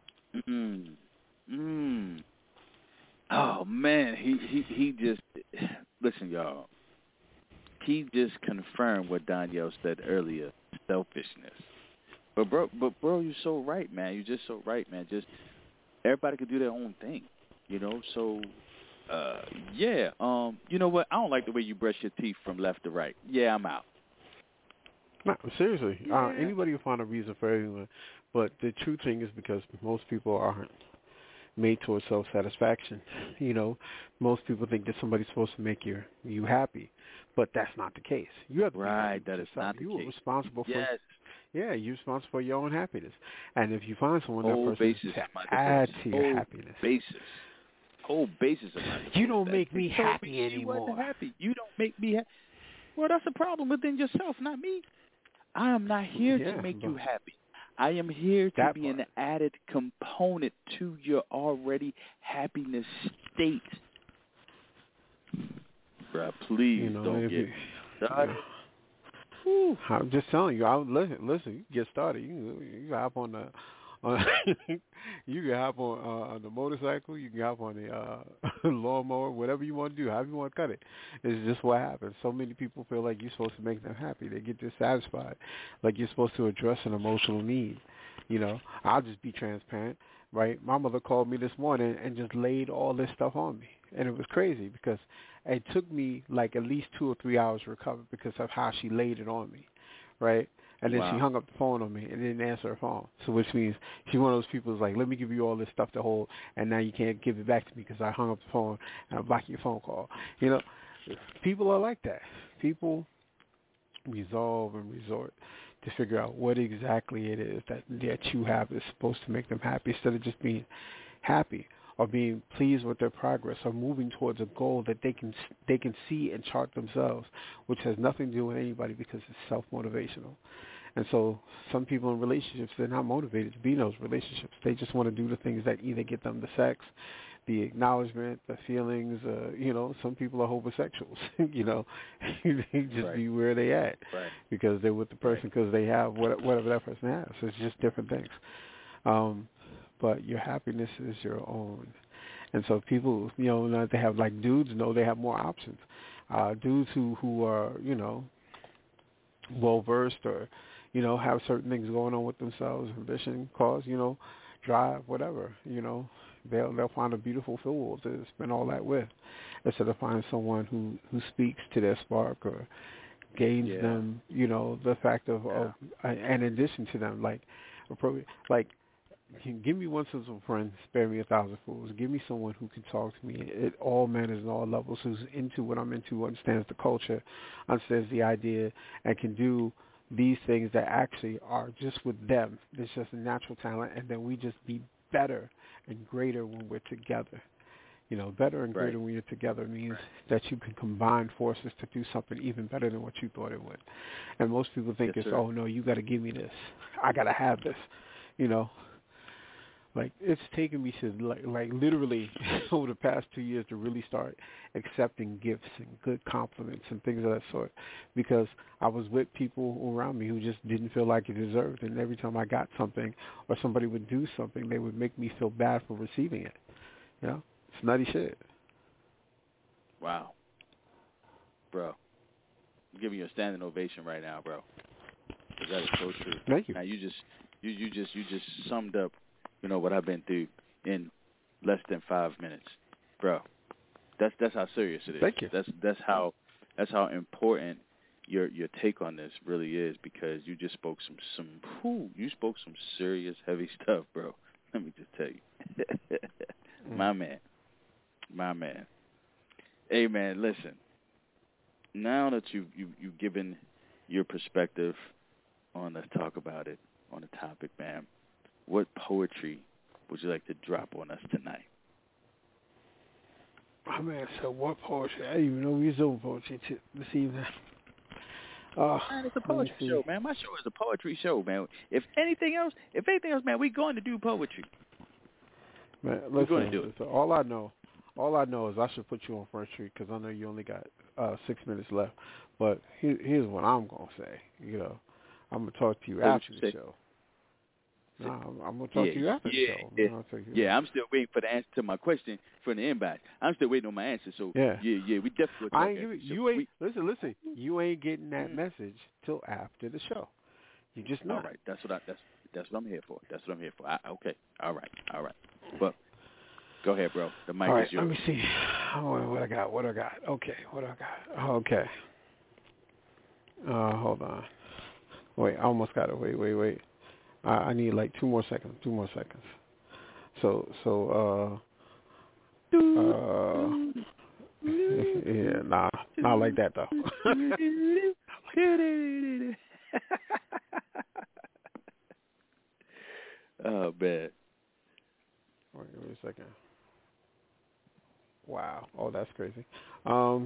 Oh man, he just listen, y'all. He just confirmed what Danielle said earlier: selfishness. But bro, you're so right, man. You're just so right, man. Just everybody could do their own thing, you know. So, you know what? I don't like the way you brush your teeth from left to right. Yeah, I'm out. No, seriously. Anybody will find a reason for everyone. But the true thing is because most people aren't made towards self-satisfaction. You know, most people think that somebody's supposed to make you happy. But that's not the case. You have to right, that is not the case. You're responsible for yes. Yeah, you're responsible for your own happiness. And if you find someone that person to add to your happiness. Whole basis of my you don't make me happy anymore. You don't make me happy. Well, that's a problem within yourself, not me. I am not here to make you happy. I am here to be an added component to your already happiness state. Bruh, please don't get started. I'm just telling you. Listen. You get started. You hop on the. You can hop on the motorcycle. You can hop on the lawnmower. Whatever you want to do, however you want to cut it. It's just what happens. So many people feel like you're supposed to make them happy. They get dissatisfied, like you're supposed to address an emotional need. You know, I'll just be transparent, right? My mother called me this morning and just laid all this stuff on me, and it was crazy because it took me like at least 2 or 3 hours to recover because of how she laid it on me, right? And then she hung up the phone on me and didn't answer her phone. So which means she's one of those people who's like, let me give you all this stuff to hold, and now you can't give it back to me because I hung up the phone and I'm blocking your phone call. You know, people are like that. People resolve and resort to figure out what exactly it is that you have that's supposed to make them happy instead of just being happy or being pleased with their progress or moving towards a goal that they can see and chart themselves, which has nothing to do with anybody because it's self-motivational. And so some people in relationships, they're not motivated to be in those relationships. They just want to do the things that either get them the sex, the acknowledgement, the feelings. You know, some people are homosexuals. You know, they just be where they at because they're with the person because they have whatever that person has. So it's just different things. But your happiness is your own. And so people, you know, they have like dudes know they have more options. Dudes who are, you know, well versed or, have certain things going on with themselves, ambition, cause, drive, whatever, they'll find a beautiful fool to spend all that with, instead of finding someone who speaks to their spark or gains them, the fact of in addition to them, give me one sensible friend, spare me 1,000 fools. Give me someone who can talk to me at all manners and all levels, who's into what I'm into, understands the culture, understands the idea, and can do these things that actually are just with them. It's just a natural talent, and then we just be better and greater when we're together. Better and greater when you're together means that you can combine forces to do something even better than what you thought it would. And most people think it's, oh, no, you got to give me this. I got to have this, Like, it's taken me to, like literally over the past 2 years to really start accepting gifts and good compliments and things of that sort, because I was with people around me who just didn't feel like it deserved. And every time I got something or somebody would do something, they would make me feel bad for receiving it. It's nutty shit. Wow. Bro. I'm giving you a standing ovation right now, bro. 'Cause that is so true. Thank you. Now you just summed up what I've been through in less than 5 minutes, bro. That's how serious it is. Thank you. That's how important your take on this really is, because you just spoke some serious heavy stuff, bro. Let me just tell you, my man. Hey, man, listen. Now that you've given your perspective on, let's talk about it on the topic, man. What poetry would you like to drop on us tonight? Oh, man, so what poetry? I didn't even know we was doing poetry this evening. Man, it's a poetry show, man. My show is a poetry show, man. If anything else, man, we're going to do poetry. Man, we're going to do it. So all I know is I should put you on First Street, because I know you only got 6 minutes left. But here's what I'm going to say. I'm going to talk to you after the show. No, I'm going to talk to you after the show. I'm still waiting for the answer to my question from the inbox. I'm still waiting on my answer. So, we definitely Listen. You ain't getting that message till after the show. You just know. All right. That's what I'm here for. Okay. All right. But go ahead, bro. The mic is yours. Let me see. What I got? Okay. What do I got? Okay. Hold on. Wait, I almost got it. Wait. I need like 2 more seconds. So, yeah, not like that though. Oh, man. Wait a second. Wow. Oh, that's crazy. Oh,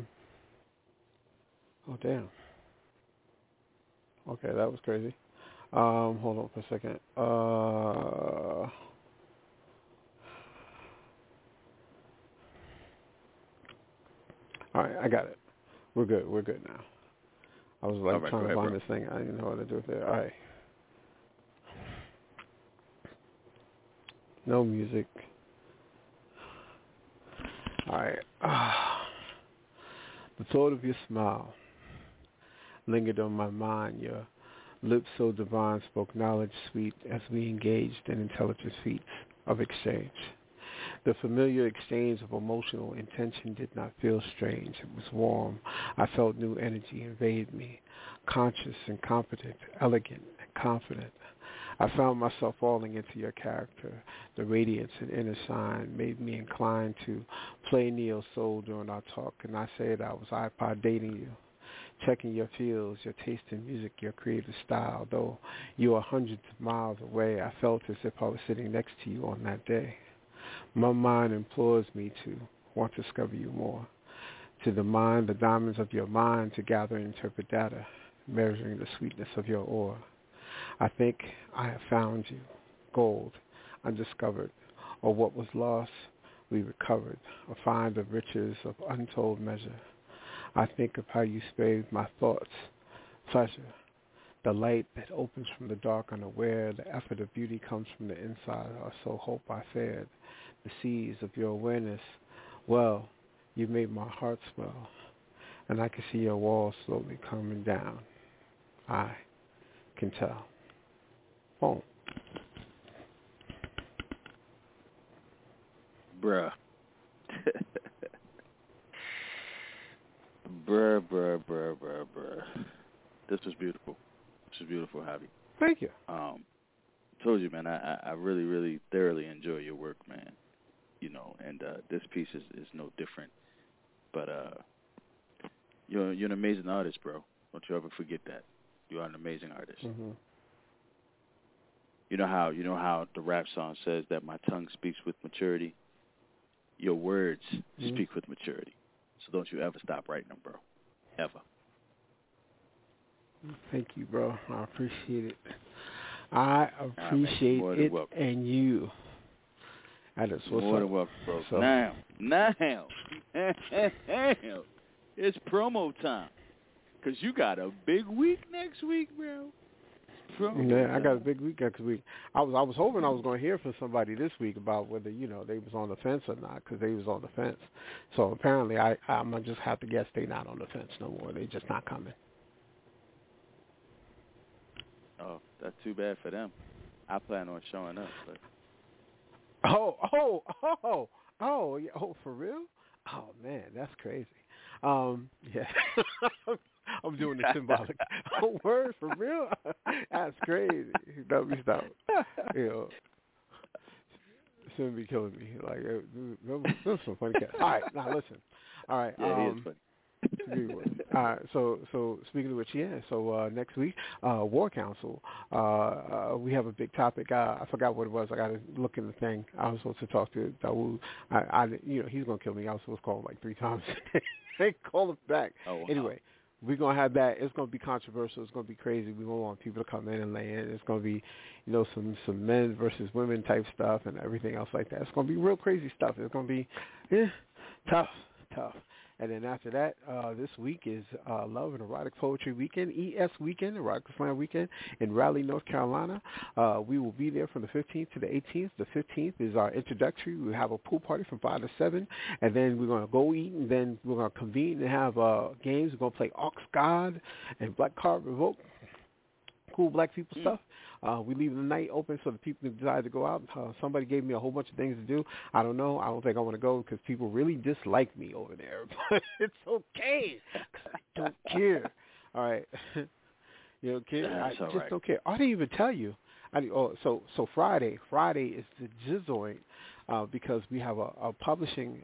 damn. Okay, that was crazy. Hold on for a second. All right, I got it. We're good now. I was trying to find this thing. I didn't know what to do with it. All right. No music. All right. The thought of your smile lingered on my mind. Your lips so divine spoke knowledge sweet as we engaged in intelligent feats of exchange. The familiar exchange of emotional intention did not feel strange. It was warm. I felt new energy invade me, conscious and competent, elegant and confident. I found myself falling into your character. The radiance and inner shine made me inclined to play neo soul during our talk, and I said I was iPod dating you, checking your feels, your taste in music, your creative style. Though you are hundreds of miles away, I felt as if I was sitting next to you on that day. My mind implores me to want to discover you more. To the mind, the diamonds of your mind, to gather and interpret data, measuring the sweetness of your ore. I think I have found you, gold, undiscovered, or what was lost, we recovered, a find of riches of untold measure. I think of how you spared my thoughts, pleasure, the light that opens from the dark unaware, the effort of beauty comes from the inside, or so hope I fared. The seas of your awareness, well, you made my heart swell, and I can see your walls slowly coming down. I can tell. Boom. Bruh. Bruh. This was beautiful. This was beautiful, Javi. Thank you. Told you, man, I really, really thoroughly enjoy your work, man. You know, and this piece is no different. But you're an amazing artist, bro. Don't you ever forget that. You are an amazing artist. Mm-hmm. You know how the rap song says that my tongue speaks with maturity? Your words speak with maturity. So don't you ever stop writing them, bro. Ever. Thank you, bro. I appreciate it. I appreciate it and you. That is what's more up. Than welcome, bro. So. Now, it's promo time. Because you got a big week next week, bro. Yeah, I got a big week next week. I was hoping I was going to hear from somebody this week about whether, you know, they was on the fence or not, because they was on the fence. So apparently I'm going to just have to guess they not on the fence no more. They just not coming. Oh, that's too bad for them. I plan on showing up. But... Oh, for real? Oh, man, that's crazy. Yeah. I'm doing the symbolic word for real. That's crazy. Let me stop. You know, shouldn't be killing me. Like, those some funny cats. All right, now listen. All right. Yeah, he is funny. All right. So speaking of which, so next week, War Council. We have a big topic. I forgot what it was. I got to look in the thing. I was supposed to talk to Dawood. He's gonna kill me. I was supposed to call him like 3 times. They call him back. Oh, wow. Anyway. We're going to have that. It's going to be controversial. It's going to be crazy. We don't want people to come in and lay in. It's going to be, you know, some men versus women type stuff and everything else like that. It's going to be real crazy stuff. It's going to be tough. And then after that, this week is Love and Erotic Poetry Weekend, ES Weekend, Erotic Slam Weekend in Raleigh, North Carolina. We will be there from the 15th to the 18th. The 15th is our introductory. We'll have a pool party from 5 to 7, and then we're going to go eat, and then we're going to convene and have games. We're going to play Ox God and Black Card Revoke, cool black people stuff. We leave the night open so the people who decide to go out. Somebody gave me a whole bunch of things to do. I don't know. I don't think I want to go because people really dislike me over there. But it's okay because I don't care. All right. You know, kid, I just don't care. I didn't even tell you. So Friday is the Jizoid. Because we have a publishing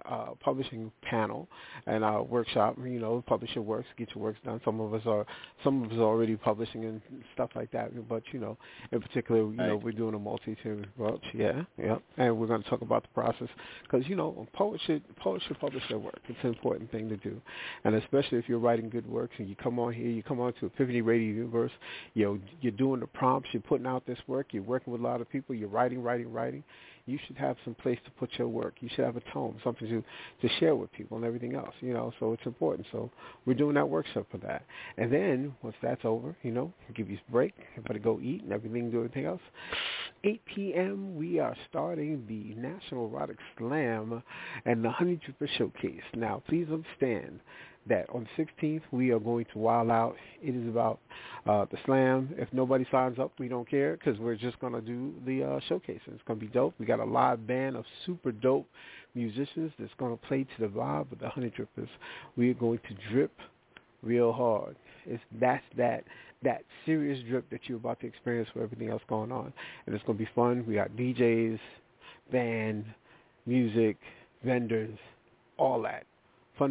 panel and a workshop. You know, publishing works, get your works done. Some of us are already publishing and stuff like that. But you know, in particular, you know, we're doing a multi-team approach. Yeah, and we're going to talk about the process because you know, poets should publish their work. It's an important thing to do, and especially if you're writing good works and you come on here, you come on to Epiphany Radio Universe. You know, you're doing the prompts, you're putting out this work, you're working with a lot of people, you're writing. You should have some place to put your work. You should have a tome, something to share with people and everything else, you know, so it's important. So we're doing that workshop for that. And then once that's over, you know, we'll give you a break, everybody go eat and everything, do everything else. 8 p.m., we are starting the National Erotic Slam and the Honey Dripper Showcase. Now, please understand that on the 16th, we are going to wild out. It is about the slam. If nobody signs up, we don't care because we're just going to do the showcase. It's going to be dope. We got a live band of super dope musicians that's going to play to the vibe with the Honey Drippers. We are going to drip real hard. That's that serious drip that you're about to experience with everything else going on. And it's going to be fun. We got DJs, band, music, vendors, all that. Fun.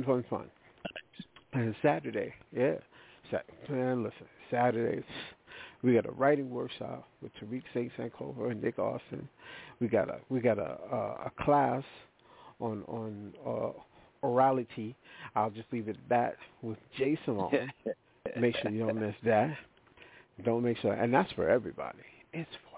And Saturday, Saturday, we got a writing workshop with Tariq St. Sankover and Nick Austin. We got a class on orality. I'll just leave it at that with Jay Simone. Make sure you don't miss that. Don't make sure, and that's for everybody. It's for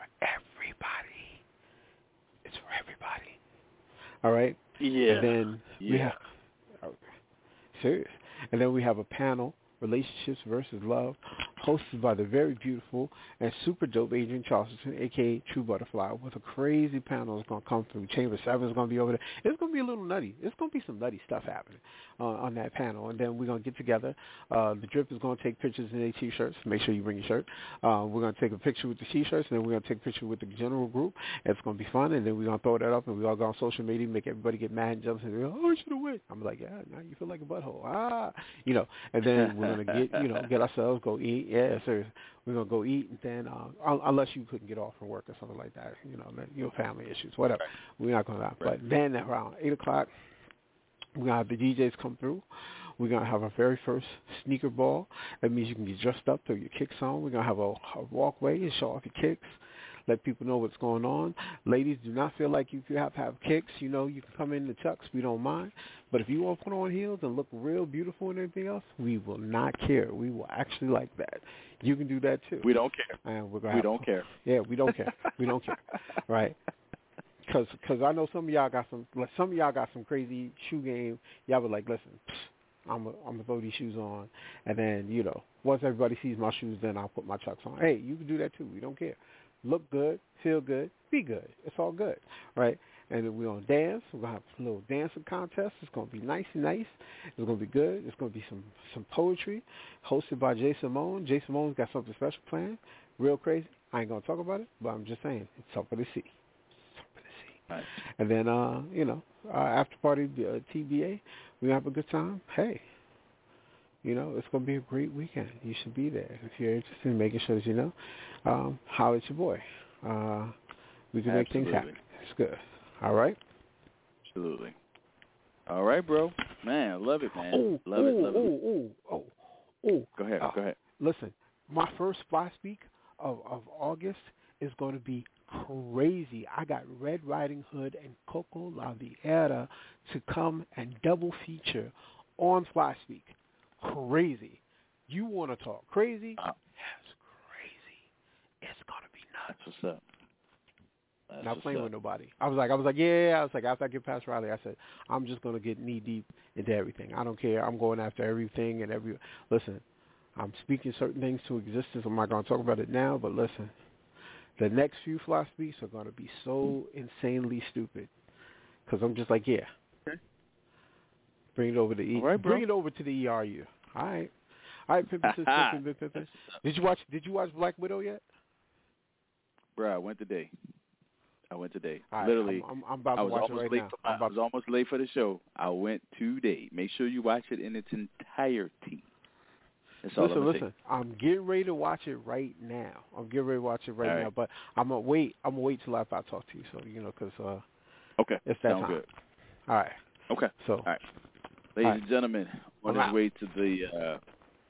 everybody. All right. Yeah. And then we have serious. And then we have a panel, Relationships versus Love, hosted by the very beautiful and super dope Adrian Charleston, a.k.a. True Butterfly, with a crazy panel that's going to come through. Chamber 7 is going to be over there. It's going to be a little nutty. It's going to be some nutty stuff happening on that panel. And then we're going to get together. The Drip is going to take pictures in their T-shirts. Make sure you bring your shirt. We're going to take a picture with the T-shirts, and then we're going to take a picture with the general group. It's going to be fun, and then we're going to throw that up, and we all go on social media, make everybody get mad and jump and go, oh, I should have went. I'm like, yeah, now you feel like a butthole. And then we're going to get ourselves, go eat. Yeah, sir. We're going to go eat, and then unless you couldn't get off from work or something like that, your family issues, whatever. We're not going to. But then around 8 o'clock, we're going to have the DJs come through. We're going to have our very first sneaker ball. That means you can get dressed up, throw your kicks on. We're going to have a walkway and show off your kicks, let people know what's going on. Ladies, do not feel like if you have to have kicks, you can come in the chucks. We don't mind. But if you want to put on heels and look real beautiful and everything else, we will not care. We will actually like that. You can do that too. We don't care. And we don't care. Yeah, we don't care. We don't care. Right. Because I know some of y'all got some crazy shoe game. Y'all be like, listen, I'm gonna throw these shoes on, and then once everybody sees my shoes, then I'll put my chucks on. Hey, you can do that too. We don't care. Look good, feel good, be good. It's all good, right? And then we're gonna dance. We're gonna have a little dancing contest. It's gonna be nice. It's gonna be good. It's gonna be some poetry, hosted by Jay Simone. Jay Simone's got something special planned, real crazy. I ain't gonna talk about it, but I'm just saying it's something to see. Nice. And then, after party, TBA, we have a good time. Hey, it's going to be a great weekend. You should be there. If you're interested in making sure that you know, holler at your boy. We can make things happen. It's good. All right? Absolutely. All right, bro. Man, I love it, man. Love it. Go ahead. Listen, my first Fly Speak of August is going to be crazy. I got Red Riding Hood and Coco La Vieira to come and double feature on Fly Speak. Crazy. You want to talk crazy? That's crazy. It's going to be nuts. That's what's up. Not playing with nobody. I was like, yeah. I was like, after I get past Riley, I said, I'm just going to get knee deep into everything. I don't care. I'm going after everything and listen, I'm speaking certain things to existence. I'm not going to talk about it now, but listen, the next few Fly Speaks are going to be so insanely stupid because I'm just like, yeah. Okay. Bring it over to bring it over to the ERU. All right, Pimpin'. Did you watch Black Widow yet? Bro, I went today. Right, Literally, I'm about to watch it right now. I was almost late for the show. I went today. Make sure you watch it in its entirety. Listen. I'm getting ready to watch it right now. Now, but I'm gonna wait. Till after I talk to you, so because okay, it's that sounds time. Good. All right. Okay. So, all right, ladies and gentlemen, on his way to the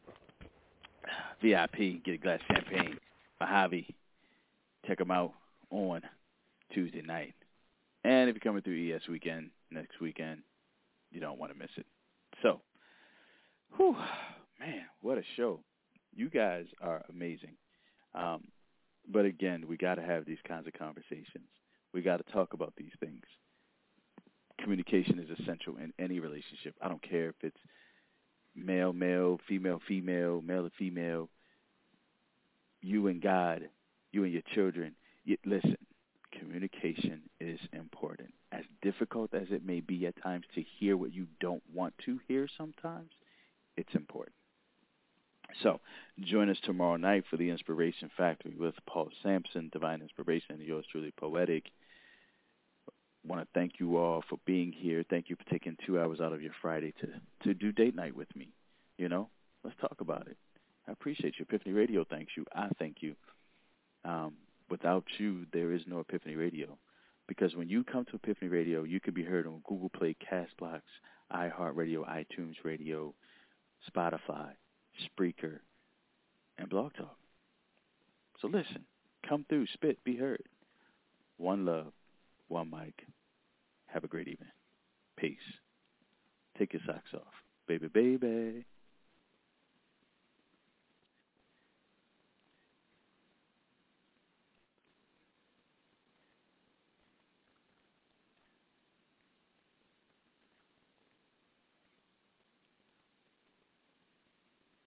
VIP, get a glass of champagne. Mojave, check them out on Tuesday night, and if you're coming through ES weekend next weekend, you don't want to miss it. So, whew. Man, what a show. You guys are amazing. But again, we got to have these kinds of conversations. We got to talk about these things. Communication is essential in any relationship. I don't care if it's male, female, male to female, you and God, you and your children. Listen, communication is important. As difficult as it may be at times to hear what you don't want to hear sometimes, it's important. So, join us tomorrow night for the Inspiration Factory with Paul Sampson, Divine Inspiration, and yours truly, Poetic. Want to thank you all for being here. Thank you for taking 2 hours out of your Friday to do date night with me. Let's talk about it. I appreciate you. Epiphany Radio thanks you. I thank you. Without you, there is no Epiphany Radio. Because when you come to Epiphany Radio, you can be heard on Google Play, CastBox, iHeartRadio, iTunes Radio, Spotify, Spreaker, and Blog Talk. So listen, come through, spit, be heard. One love, one mic. Have a great evening. Peace. Take your socks off. Baby, baby.